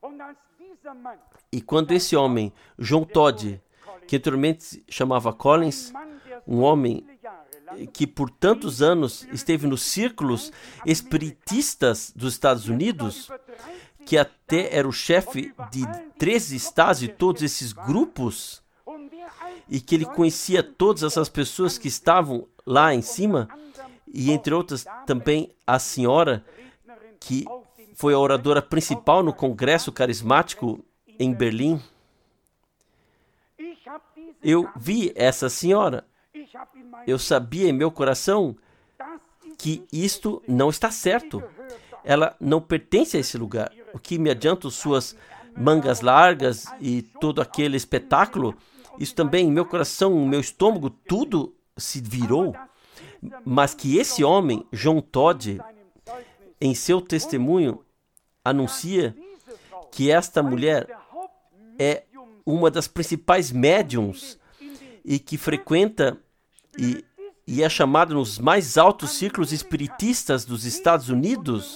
E quando esse homem, John Todd, que anteriormente se chamava Collins, um homem que por tantos anos esteve nos círculos espiritistas dos Estados Unidos, que até era o chefe de 13 estados e todos esses grupos, e que ele conhecia todas essas pessoas que estavam lá em cima, e entre outras também a senhora, que foi a oradora principal no Congresso Carismático em Berlim. Eu vi essa senhora. Eu sabia em meu coração que isto não está certo. Ela não pertence a esse lugar. O que me adianta suas mangas largas e todo aquele espetáculo? Isso também, em meu coração, no meu estômago, tudo se virou. Mas que esse homem, John Todd, em seu testemunho, anuncia que esta mulher é uma das principais médiums e que frequenta e é chamada nos mais altos círculos espiritistas dos Estados Unidos.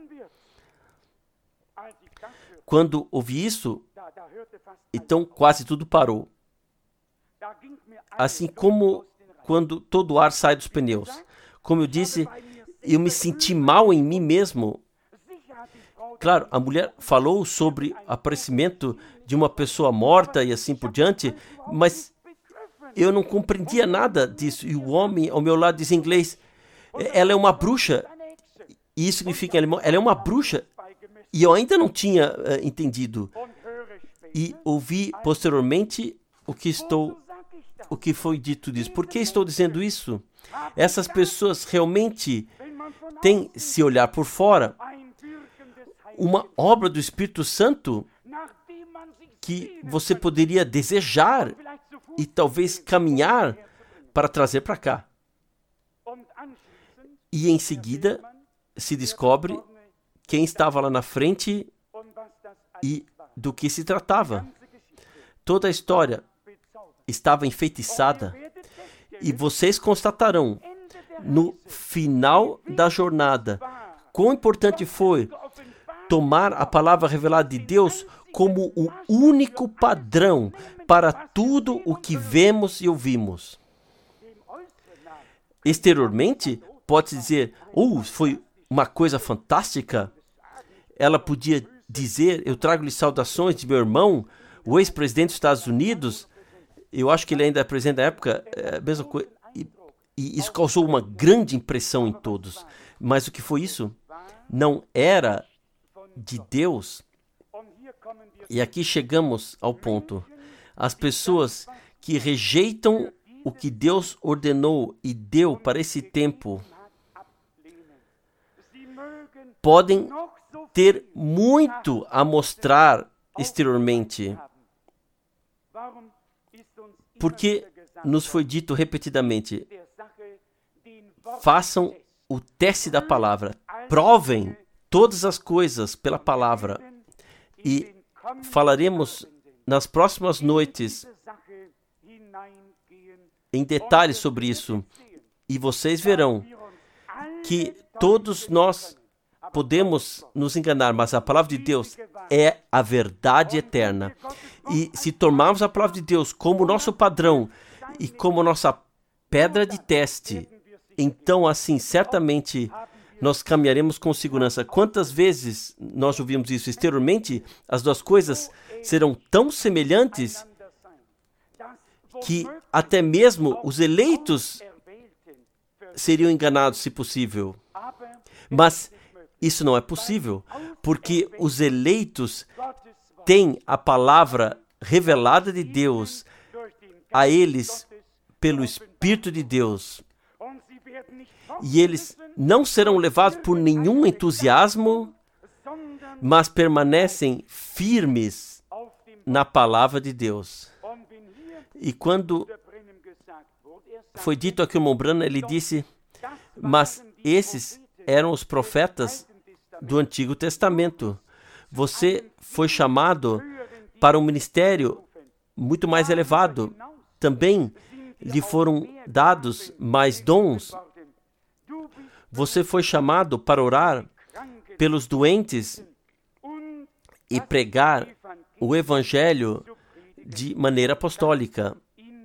Quando ouvi isso, então quase tudo parou. Assim como quando todo o ar sai dos pneus. Como eu disse, eu me senti mal em mim mesmo. Claro, a mulher falou sobre o aparecimento de uma pessoa morta e assim por diante, mas eu não compreendia nada disso. E o homem ao meu lado diz em inglês, ela é uma bruxa. E isso significa, ela é uma bruxa. E eu ainda não tinha entendido. E ouvi posteriormente o que foi dito disso. Por que estou dizendo isso? Essas pessoas realmente têm, se olhar por fora, uma obra do Espírito Santo que você poderia desejar e talvez caminhar para trazer para cá. E em seguida se descobre quem estava lá na frente e do que se tratava. Toda a história estava enfeitiçada. E vocês constatarão, no final da jornada, quão importante foi tomar a palavra revelada de Deus como o único padrão para tudo o que vemos e ouvimos. Exteriormente, pode dizer, foi uma coisa fantástica. Ela podia dizer, eu trago-lhe saudações de meu irmão, o ex-presidente dos Estados Unidos. Eu acho que ele ainda é presidente da época, é a mesma coisa. E isso causou uma grande impressão em todos. Mas o que foi isso? Não era de Deus. E aqui chegamos ao ponto. As pessoas que rejeitam o que Deus ordenou e deu para esse tempo podem ter muito a mostrar exteriormente. Porque nos foi dito repetidamente, façam o teste da palavra, provem todas as coisas pela palavra. E falaremos nas próximas noites em detalhes sobre isso. E vocês verão que todos nós podemos nos enganar, mas a palavra de Deus é a verdade eterna. E se tomarmos a palavra de Deus como nosso padrão e como nossa pedra de teste, então assim, certamente, nós caminharemos com segurança. Quantas vezes nós ouvimos isso? Exteriormente, as duas coisas serão tão semelhantes que até mesmo os eleitos seriam enganados, se possível. Mas isso não é possível, porque os eleitos têm a palavra revelada de Deus a eles pelo Espírito de Deus. E eles não serão levados por nenhum entusiasmo, mas permanecem firmes na palavra de Deus. E quando foi dito aqui o irmão Branham, ele disse, mas esses eram os profetas do Antigo Testamento. Você foi chamado para um ministério muito mais elevado. Também lhe foram dados mais dons. Você foi chamado para orar pelos doentes e pregar o Evangelho de maneira apostólica.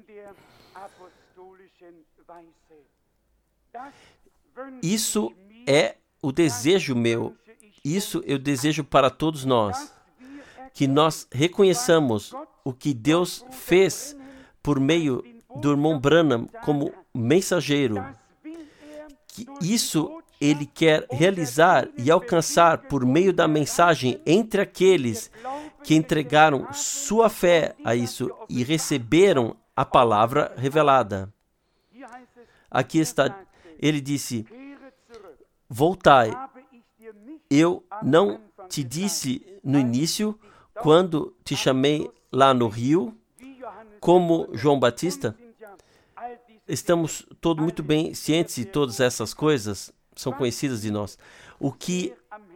Isso é o desejo meu. Isso eu desejo para todos nós. Que nós reconheçamos o que Deus fez por meio do irmão Branham como mensageiro. Que isso ele quer realizar e alcançar por meio da mensagem entre aqueles que entregaram sua fé a isso e receberam a palavra revelada. Aqui está, ele disse, voltai. Eu não te disse no início, quando te chamei lá no Rio, como João Batista? Estamos todos muito bem cientes de todas essas coisas, são conhecidas de nós. O que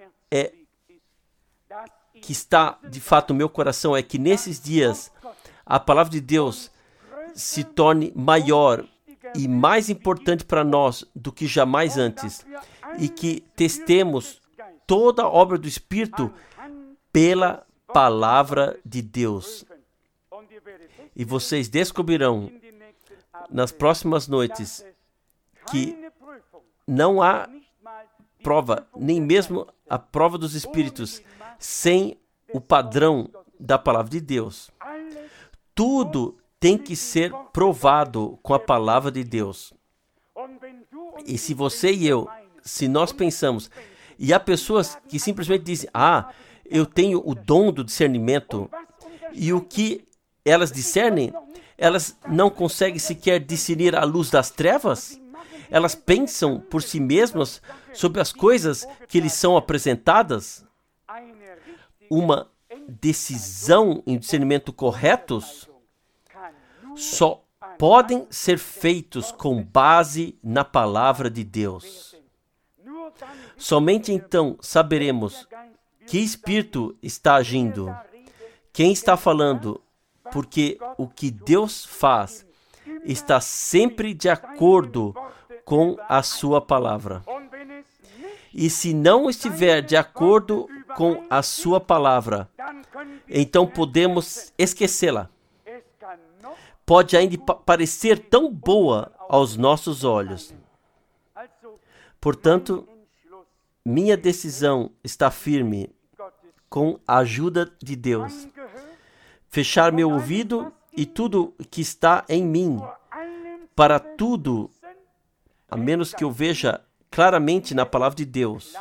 está de fato no meu coração é que nesses dias a palavra de Deus se torne maior e mais importante para nós do que jamais antes, e que testemos toda a obra do Espírito pela palavra de Deus. E vocês descobrirão nas próximas noites que não há prova, nem mesmo a prova dos Espíritos, sem o padrão da palavra de Deus. Tudo tem que ser provado com a palavra de Deus. E se você e eu, se nós pensamos, E há pessoas que simplesmente dizem, eu tenho o dom do discernimento. E o que elas discernem, elas não conseguem sequer discernir a luz das trevas. Elas pensam por si mesmas sobre as coisas que lhes são apresentadas. Uma decisão e um discernimento corretos só podem ser feitos com base na palavra de Deus. Somente então saberemos que espírito está agindo, quem está falando, porque o que Deus faz está sempre de acordo com a sua palavra. E se não estiver de acordo com a sua palavra, então podemos esquecê-la. Pode ainda parecer tão boa aos nossos olhos. Portanto, minha decisão está firme com a ajuda de Deus. Fechar meu ouvido e tudo que está em mim, para tudo, a menos que eu veja claramente na palavra de Deus.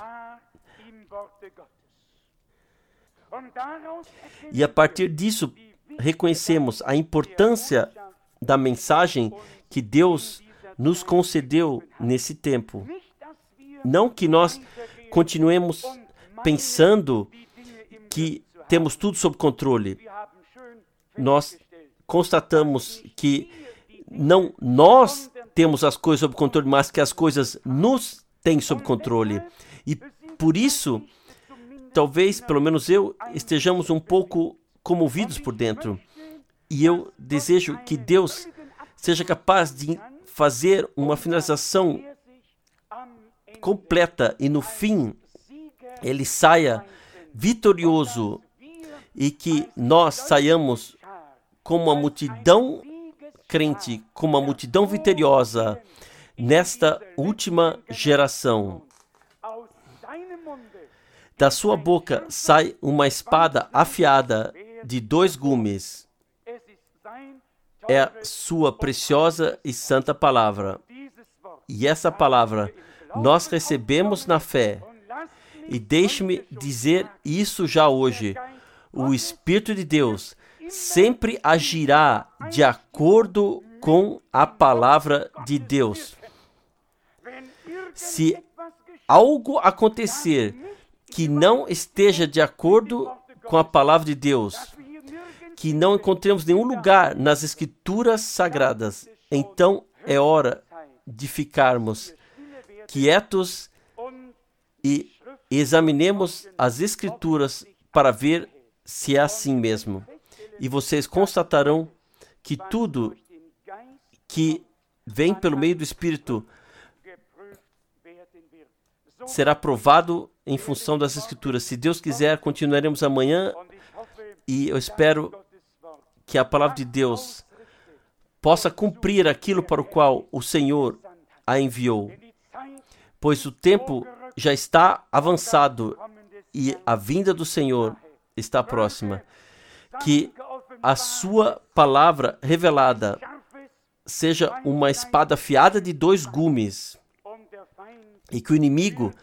E a partir disso, reconhecemos a importância da mensagem que Deus nos concedeu nesse tempo. Não que nós continuemos pensando que temos tudo sob controle. Nós constatamos que não nós temos as coisas sob controle, mas que as coisas nos têm sob controle. E por isso, talvez, pelo menos eu, estejamos um pouco comovidos por dentro. E eu desejo que Deus seja capaz de fazer uma finalização completa e no fim ele saia vitorioso e que nós saiamos como uma multidão crente, como uma multidão vitoriosa nesta última geração. Da sua boca sai uma espada afiada de 2 gumes. É a sua preciosa e santa palavra. E essa palavra nós recebemos na fé. E deixe-me dizer isso já hoje. O Espírito de Deus sempre agirá de acordo com a palavra de Deus. Se algo acontecer que não esteja de acordo com a palavra de Deus, que não encontremos nenhum lugar nas Escrituras Sagradas, então é hora de ficarmos quietos e examinemos as Escrituras para ver se é assim mesmo. E vocês constatarão que tudo que vem pelo meio do Espírito será provado em função das Escrituras. Se Deus quiser, continuaremos amanhã e eu espero que a palavra de Deus possa cumprir aquilo para o qual o Senhor a enviou, pois o tempo já está avançado e a vinda do Senhor está próxima. Que a sua palavra revelada seja uma espada afiada de 2 gumes e que o inimigo,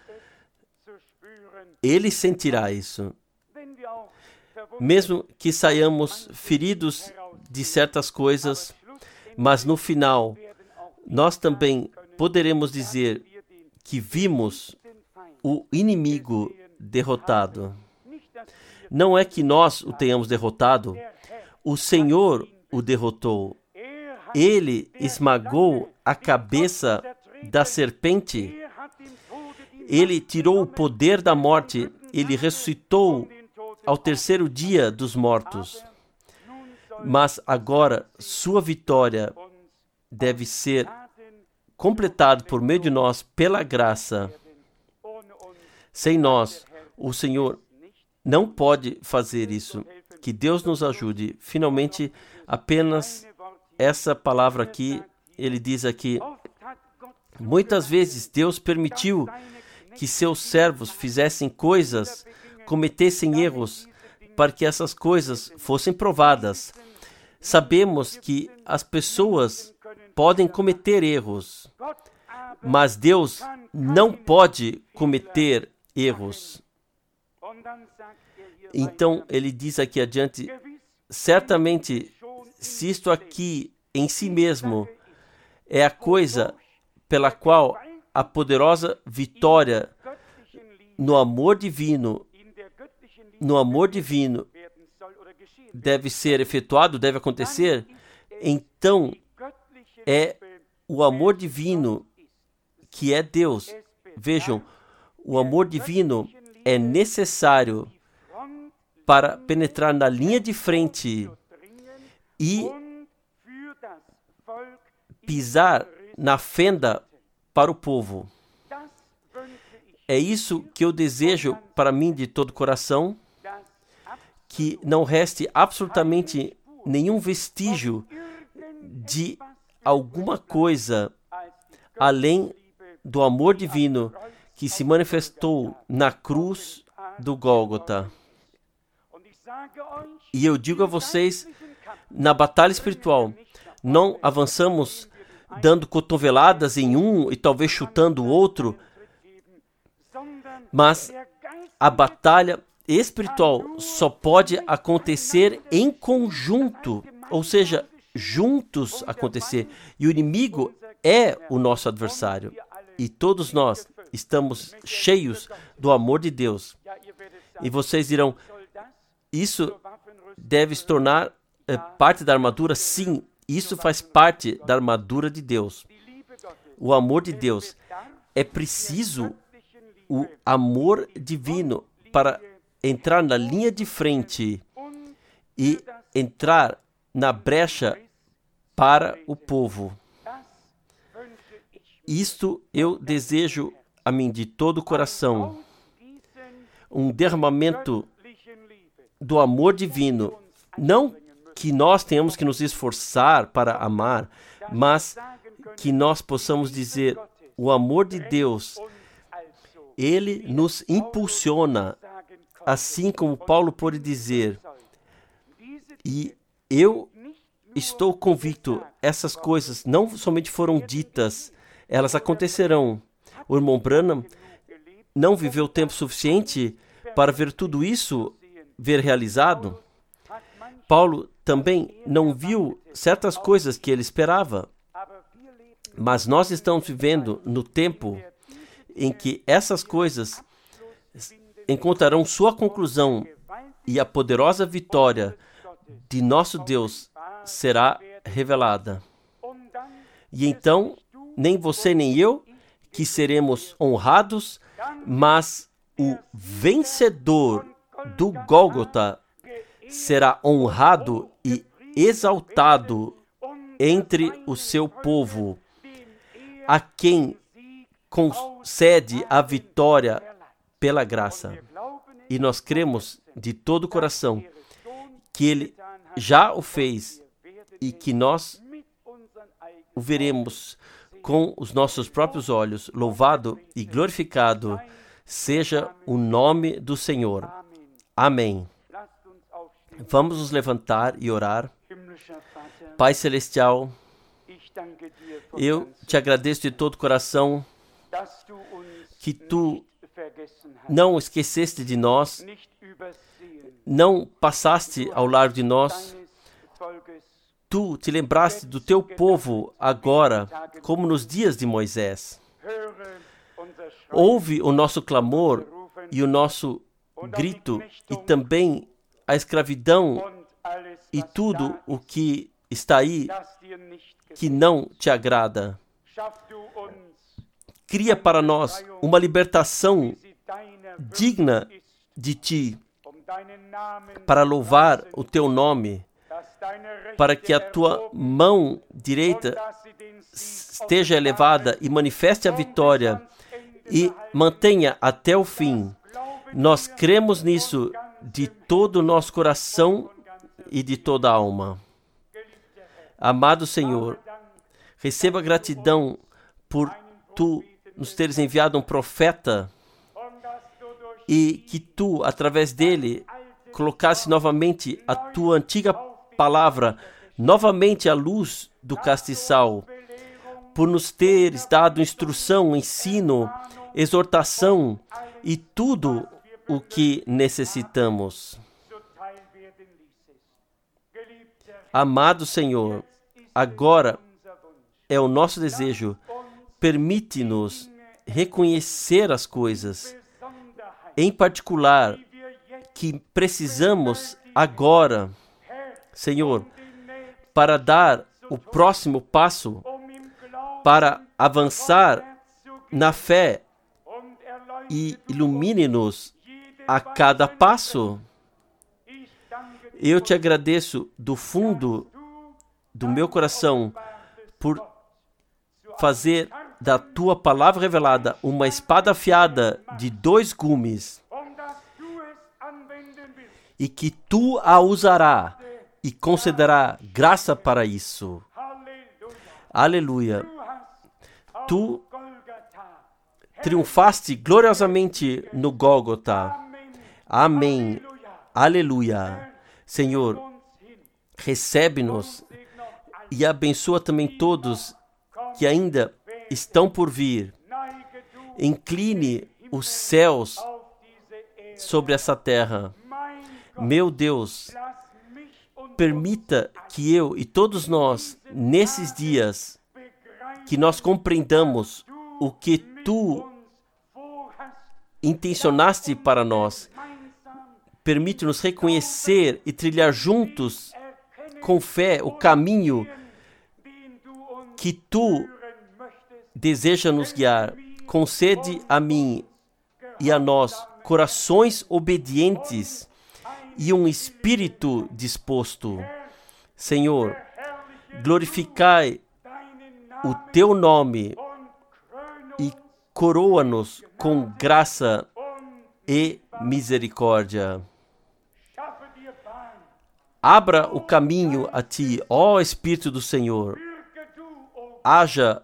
ele sentirá isso. Mesmo que saiamos feridos de certas coisas, mas no final, nós também poderemos dizer que vimos o inimigo derrotado. Não é que nós o tenhamos derrotado, o Senhor o derrotou. Ele esmagou a cabeça da serpente. Ele tirou o poder da morte. Ele ressuscitou ao 3º dia dos mortos. Mas agora, sua vitória deve ser completada por meio de nós, pela graça. Sem nós, o Senhor não pode fazer isso. Que Deus nos ajude. Finalmente, apenas essa palavra aqui, ele diz aqui, muitas vezes Deus permitiu que seus servos fizessem coisas, cometessem erros, para que essas coisas fossem provadas. Sabemos que as pessoas podem cometer erros, mas Deus não pode cometer erros. Então, ele diz aqui adiante, certamente, se isto aqui em si mesmo é a coisa pela qual a poderosa vitória no amor divino deve ser efetuado, deve acontecer, então é o amor divino que é Deus. Vejam, o amor divino é necessário para penetrar na linha de frente e pisar na fenda para o povo. É isso que eu desejo para mim de todo o coração, que não reste absolutamente nenhum vestígio de alguma coisa além do amor divino que se manifestou na cruz do Gólgota. E eu digo a vocês, na batalha espiritual, não avançamos dando cotoveladas em um e talvez chutando o outro, mas a batalha espiritual só pode acontecer em conjunto, ou seja, juntos acontecer. E o inimigo é o nosso adversário. E todos nós estamos cheios do amor de Deus. E vocês dirão, isso deve se tornar parte da armadura? Sim, isso faz parte da armadura de Deus. O amor de Deus. É preciso o amor divino para entrar na linha de frente e entrar na brecha para o povo. Isto eu desejo a mim de todo o coração. Um derramamento do amor divino. Não que nós tenhamos que nos esforçar para amar, mas que nós possamos dizer, o amor de Deus, ele nos impulsiona, assim como Paulo pôde dizer. E eu estou convicto, essas coisas não somente foram ditas, elas acontecerão. O irmão Branham não viveu tempo suficiente para ver tudo isso ver realizado. Paulo também não viu certas coisas que ele esperava. Mas nós estamos vivendo no tempo em que essas coisas encontrarão sua conclusão e a poderosa vitória de nosso Deus será revelada. E então, nem você nem eu, que seremos honrados, mas o vencedor do Gólgota será honrado e exaltado entre o seu povo, a quem concede a vitória pela graça. E nós cremos de todo o coração que Ele já o fez e que nós o veremos com os nossos próprios olhos. Louvado e glorificado seja o nome do Senhor. Amém. Vamos nos levantar e orar. Pai Celestial, eu te agradeço de todo o coração que Tu não esqueceste de nós, não passaste ao largo de nós. Tu te lembraste do Teu povo agora, como nos dias de Moisés. Ouve o nosso clamor e o nosso grito e também a escravidão e tudo o que está aí que não te agrada. Cria para nós uma libertação digna de Ti, para louvar o Teu nome, para que a Tua mão direita esteja elevada e manifeste a vitória e mantenha até o fim. Nós cremos nisso de todo o nosso coração e de toda a alma. Amado Senhor, receba gratidão por Tu nos teres enviado um profeta e que Tu, através dele, colocasse novamente a Tua antiga palavra, novamente à luz do castiçal, por nos teres dado instrução, ensino, exortação e tudo o que necessitamos. Amado Senhor, agora é o nosso desejo. Permite-nos reconhecer as coisas, em particular, que precisamos agora, Senhor, para dar o próximo passo, para avançar na fé, e ilumine-nos a cada passo. Eu te agradeço do fundo do meu coração por fazer da tua palavra revelada uma espada afiada de 2 gumes, e que tu a usará e concederá graça para isso. Aleluia. Tu triunfaste gloriosamente no Gólgota. Amém. Aleluia. Senhor, recebe-nos e abençoa também todos que ainda estão por vir. Incline os céus sobre essa terra. Meu Deus, permita que eu e todos nós, nesses dias, que nós compreendamos o que tu intencionaste para nós. Permite-nos reconhecer e trilhar juntos, com fé, o caminho que tu deseja nos guiar. Concede a mim e a nós corações obedientes e um espírito disposto. Senhor, glorificai o teu nome e coroa-nos com graça e misericórdia. Abra o caminho a ti, ó Espírito do Senhor. Haja,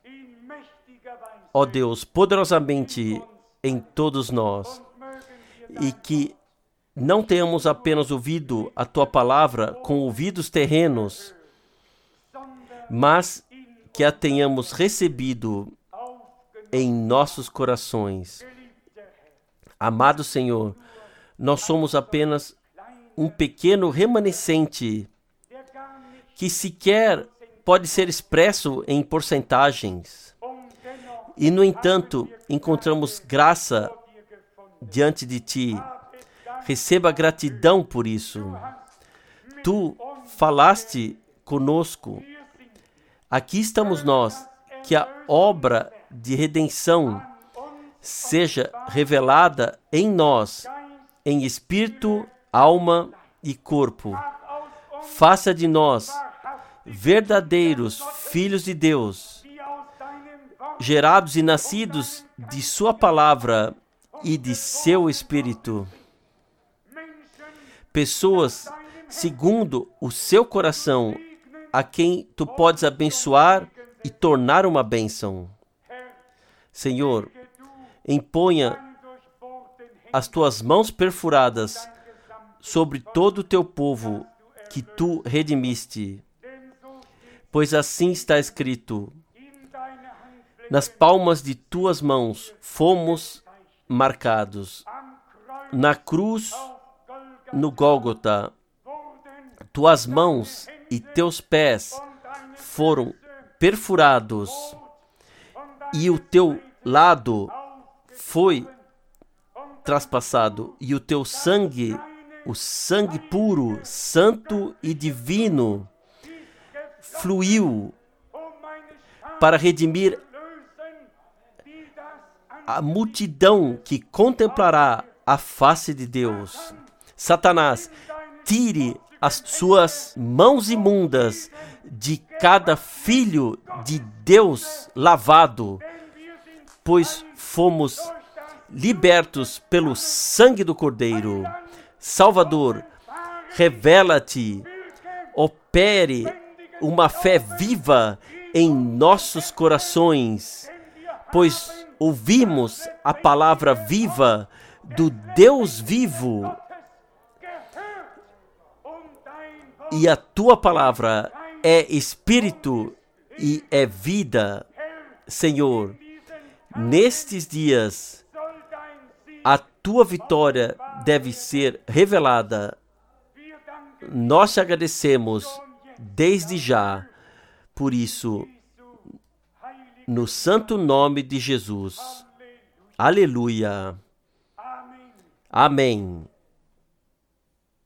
ó Deus, poderosamente em todos nós, e que não tenhamos apenas ouvido a tua palavra com ouvidos terrenos, mas que a tenhamos recebido em nossos corações. Amado Senhor, nós somos apenas um pequeno remanescente que sequer pode ser expresso em porcentagens. E, no entanto, encontramos graça diante de ti. Receba gratidão por isso. Tu falaste conosco. Aqui estamos nós, que a obra de redenção seja revelada em nós, em espírito, alma e corpo. Faça de nós verdadeiros filhos de Deus, gerados e nascidos de sua palavra e de seu espírito. Pessoas segundo o seu coração, a quem tu podes abençoar e tornar uma bênção. Senhor, imponha as tuas mãos perfuradas sobre todo o teu povo que tu redimiste. Pois assim está escrito: nas palmas de tuas mãos fomos marcados. Na cruz, no Gólgota, tuas mãos e teus pés foram perfurados, e o teu lado foi traspassado, e o teu sangue, o sangue puro, santo e divino, fluiu para redimir a multidão que contemplará a face de Deus. Satanás, tire as suas mãos imundas de cada filho de Deus lavado, pois fomos libertos pelo sangue do Cordeiro. Salvador, revela-te, opere uma fé viva em nossos corações, pois ouvimos a palavra viva do Deus vivo, e a tua palavra é espírito e é vida. Senhor, nestes dias, tua vitória deve ser revelada. Nós te agradecemos desde já por isso, no santo nome de Jesus. Aleluia. Amém.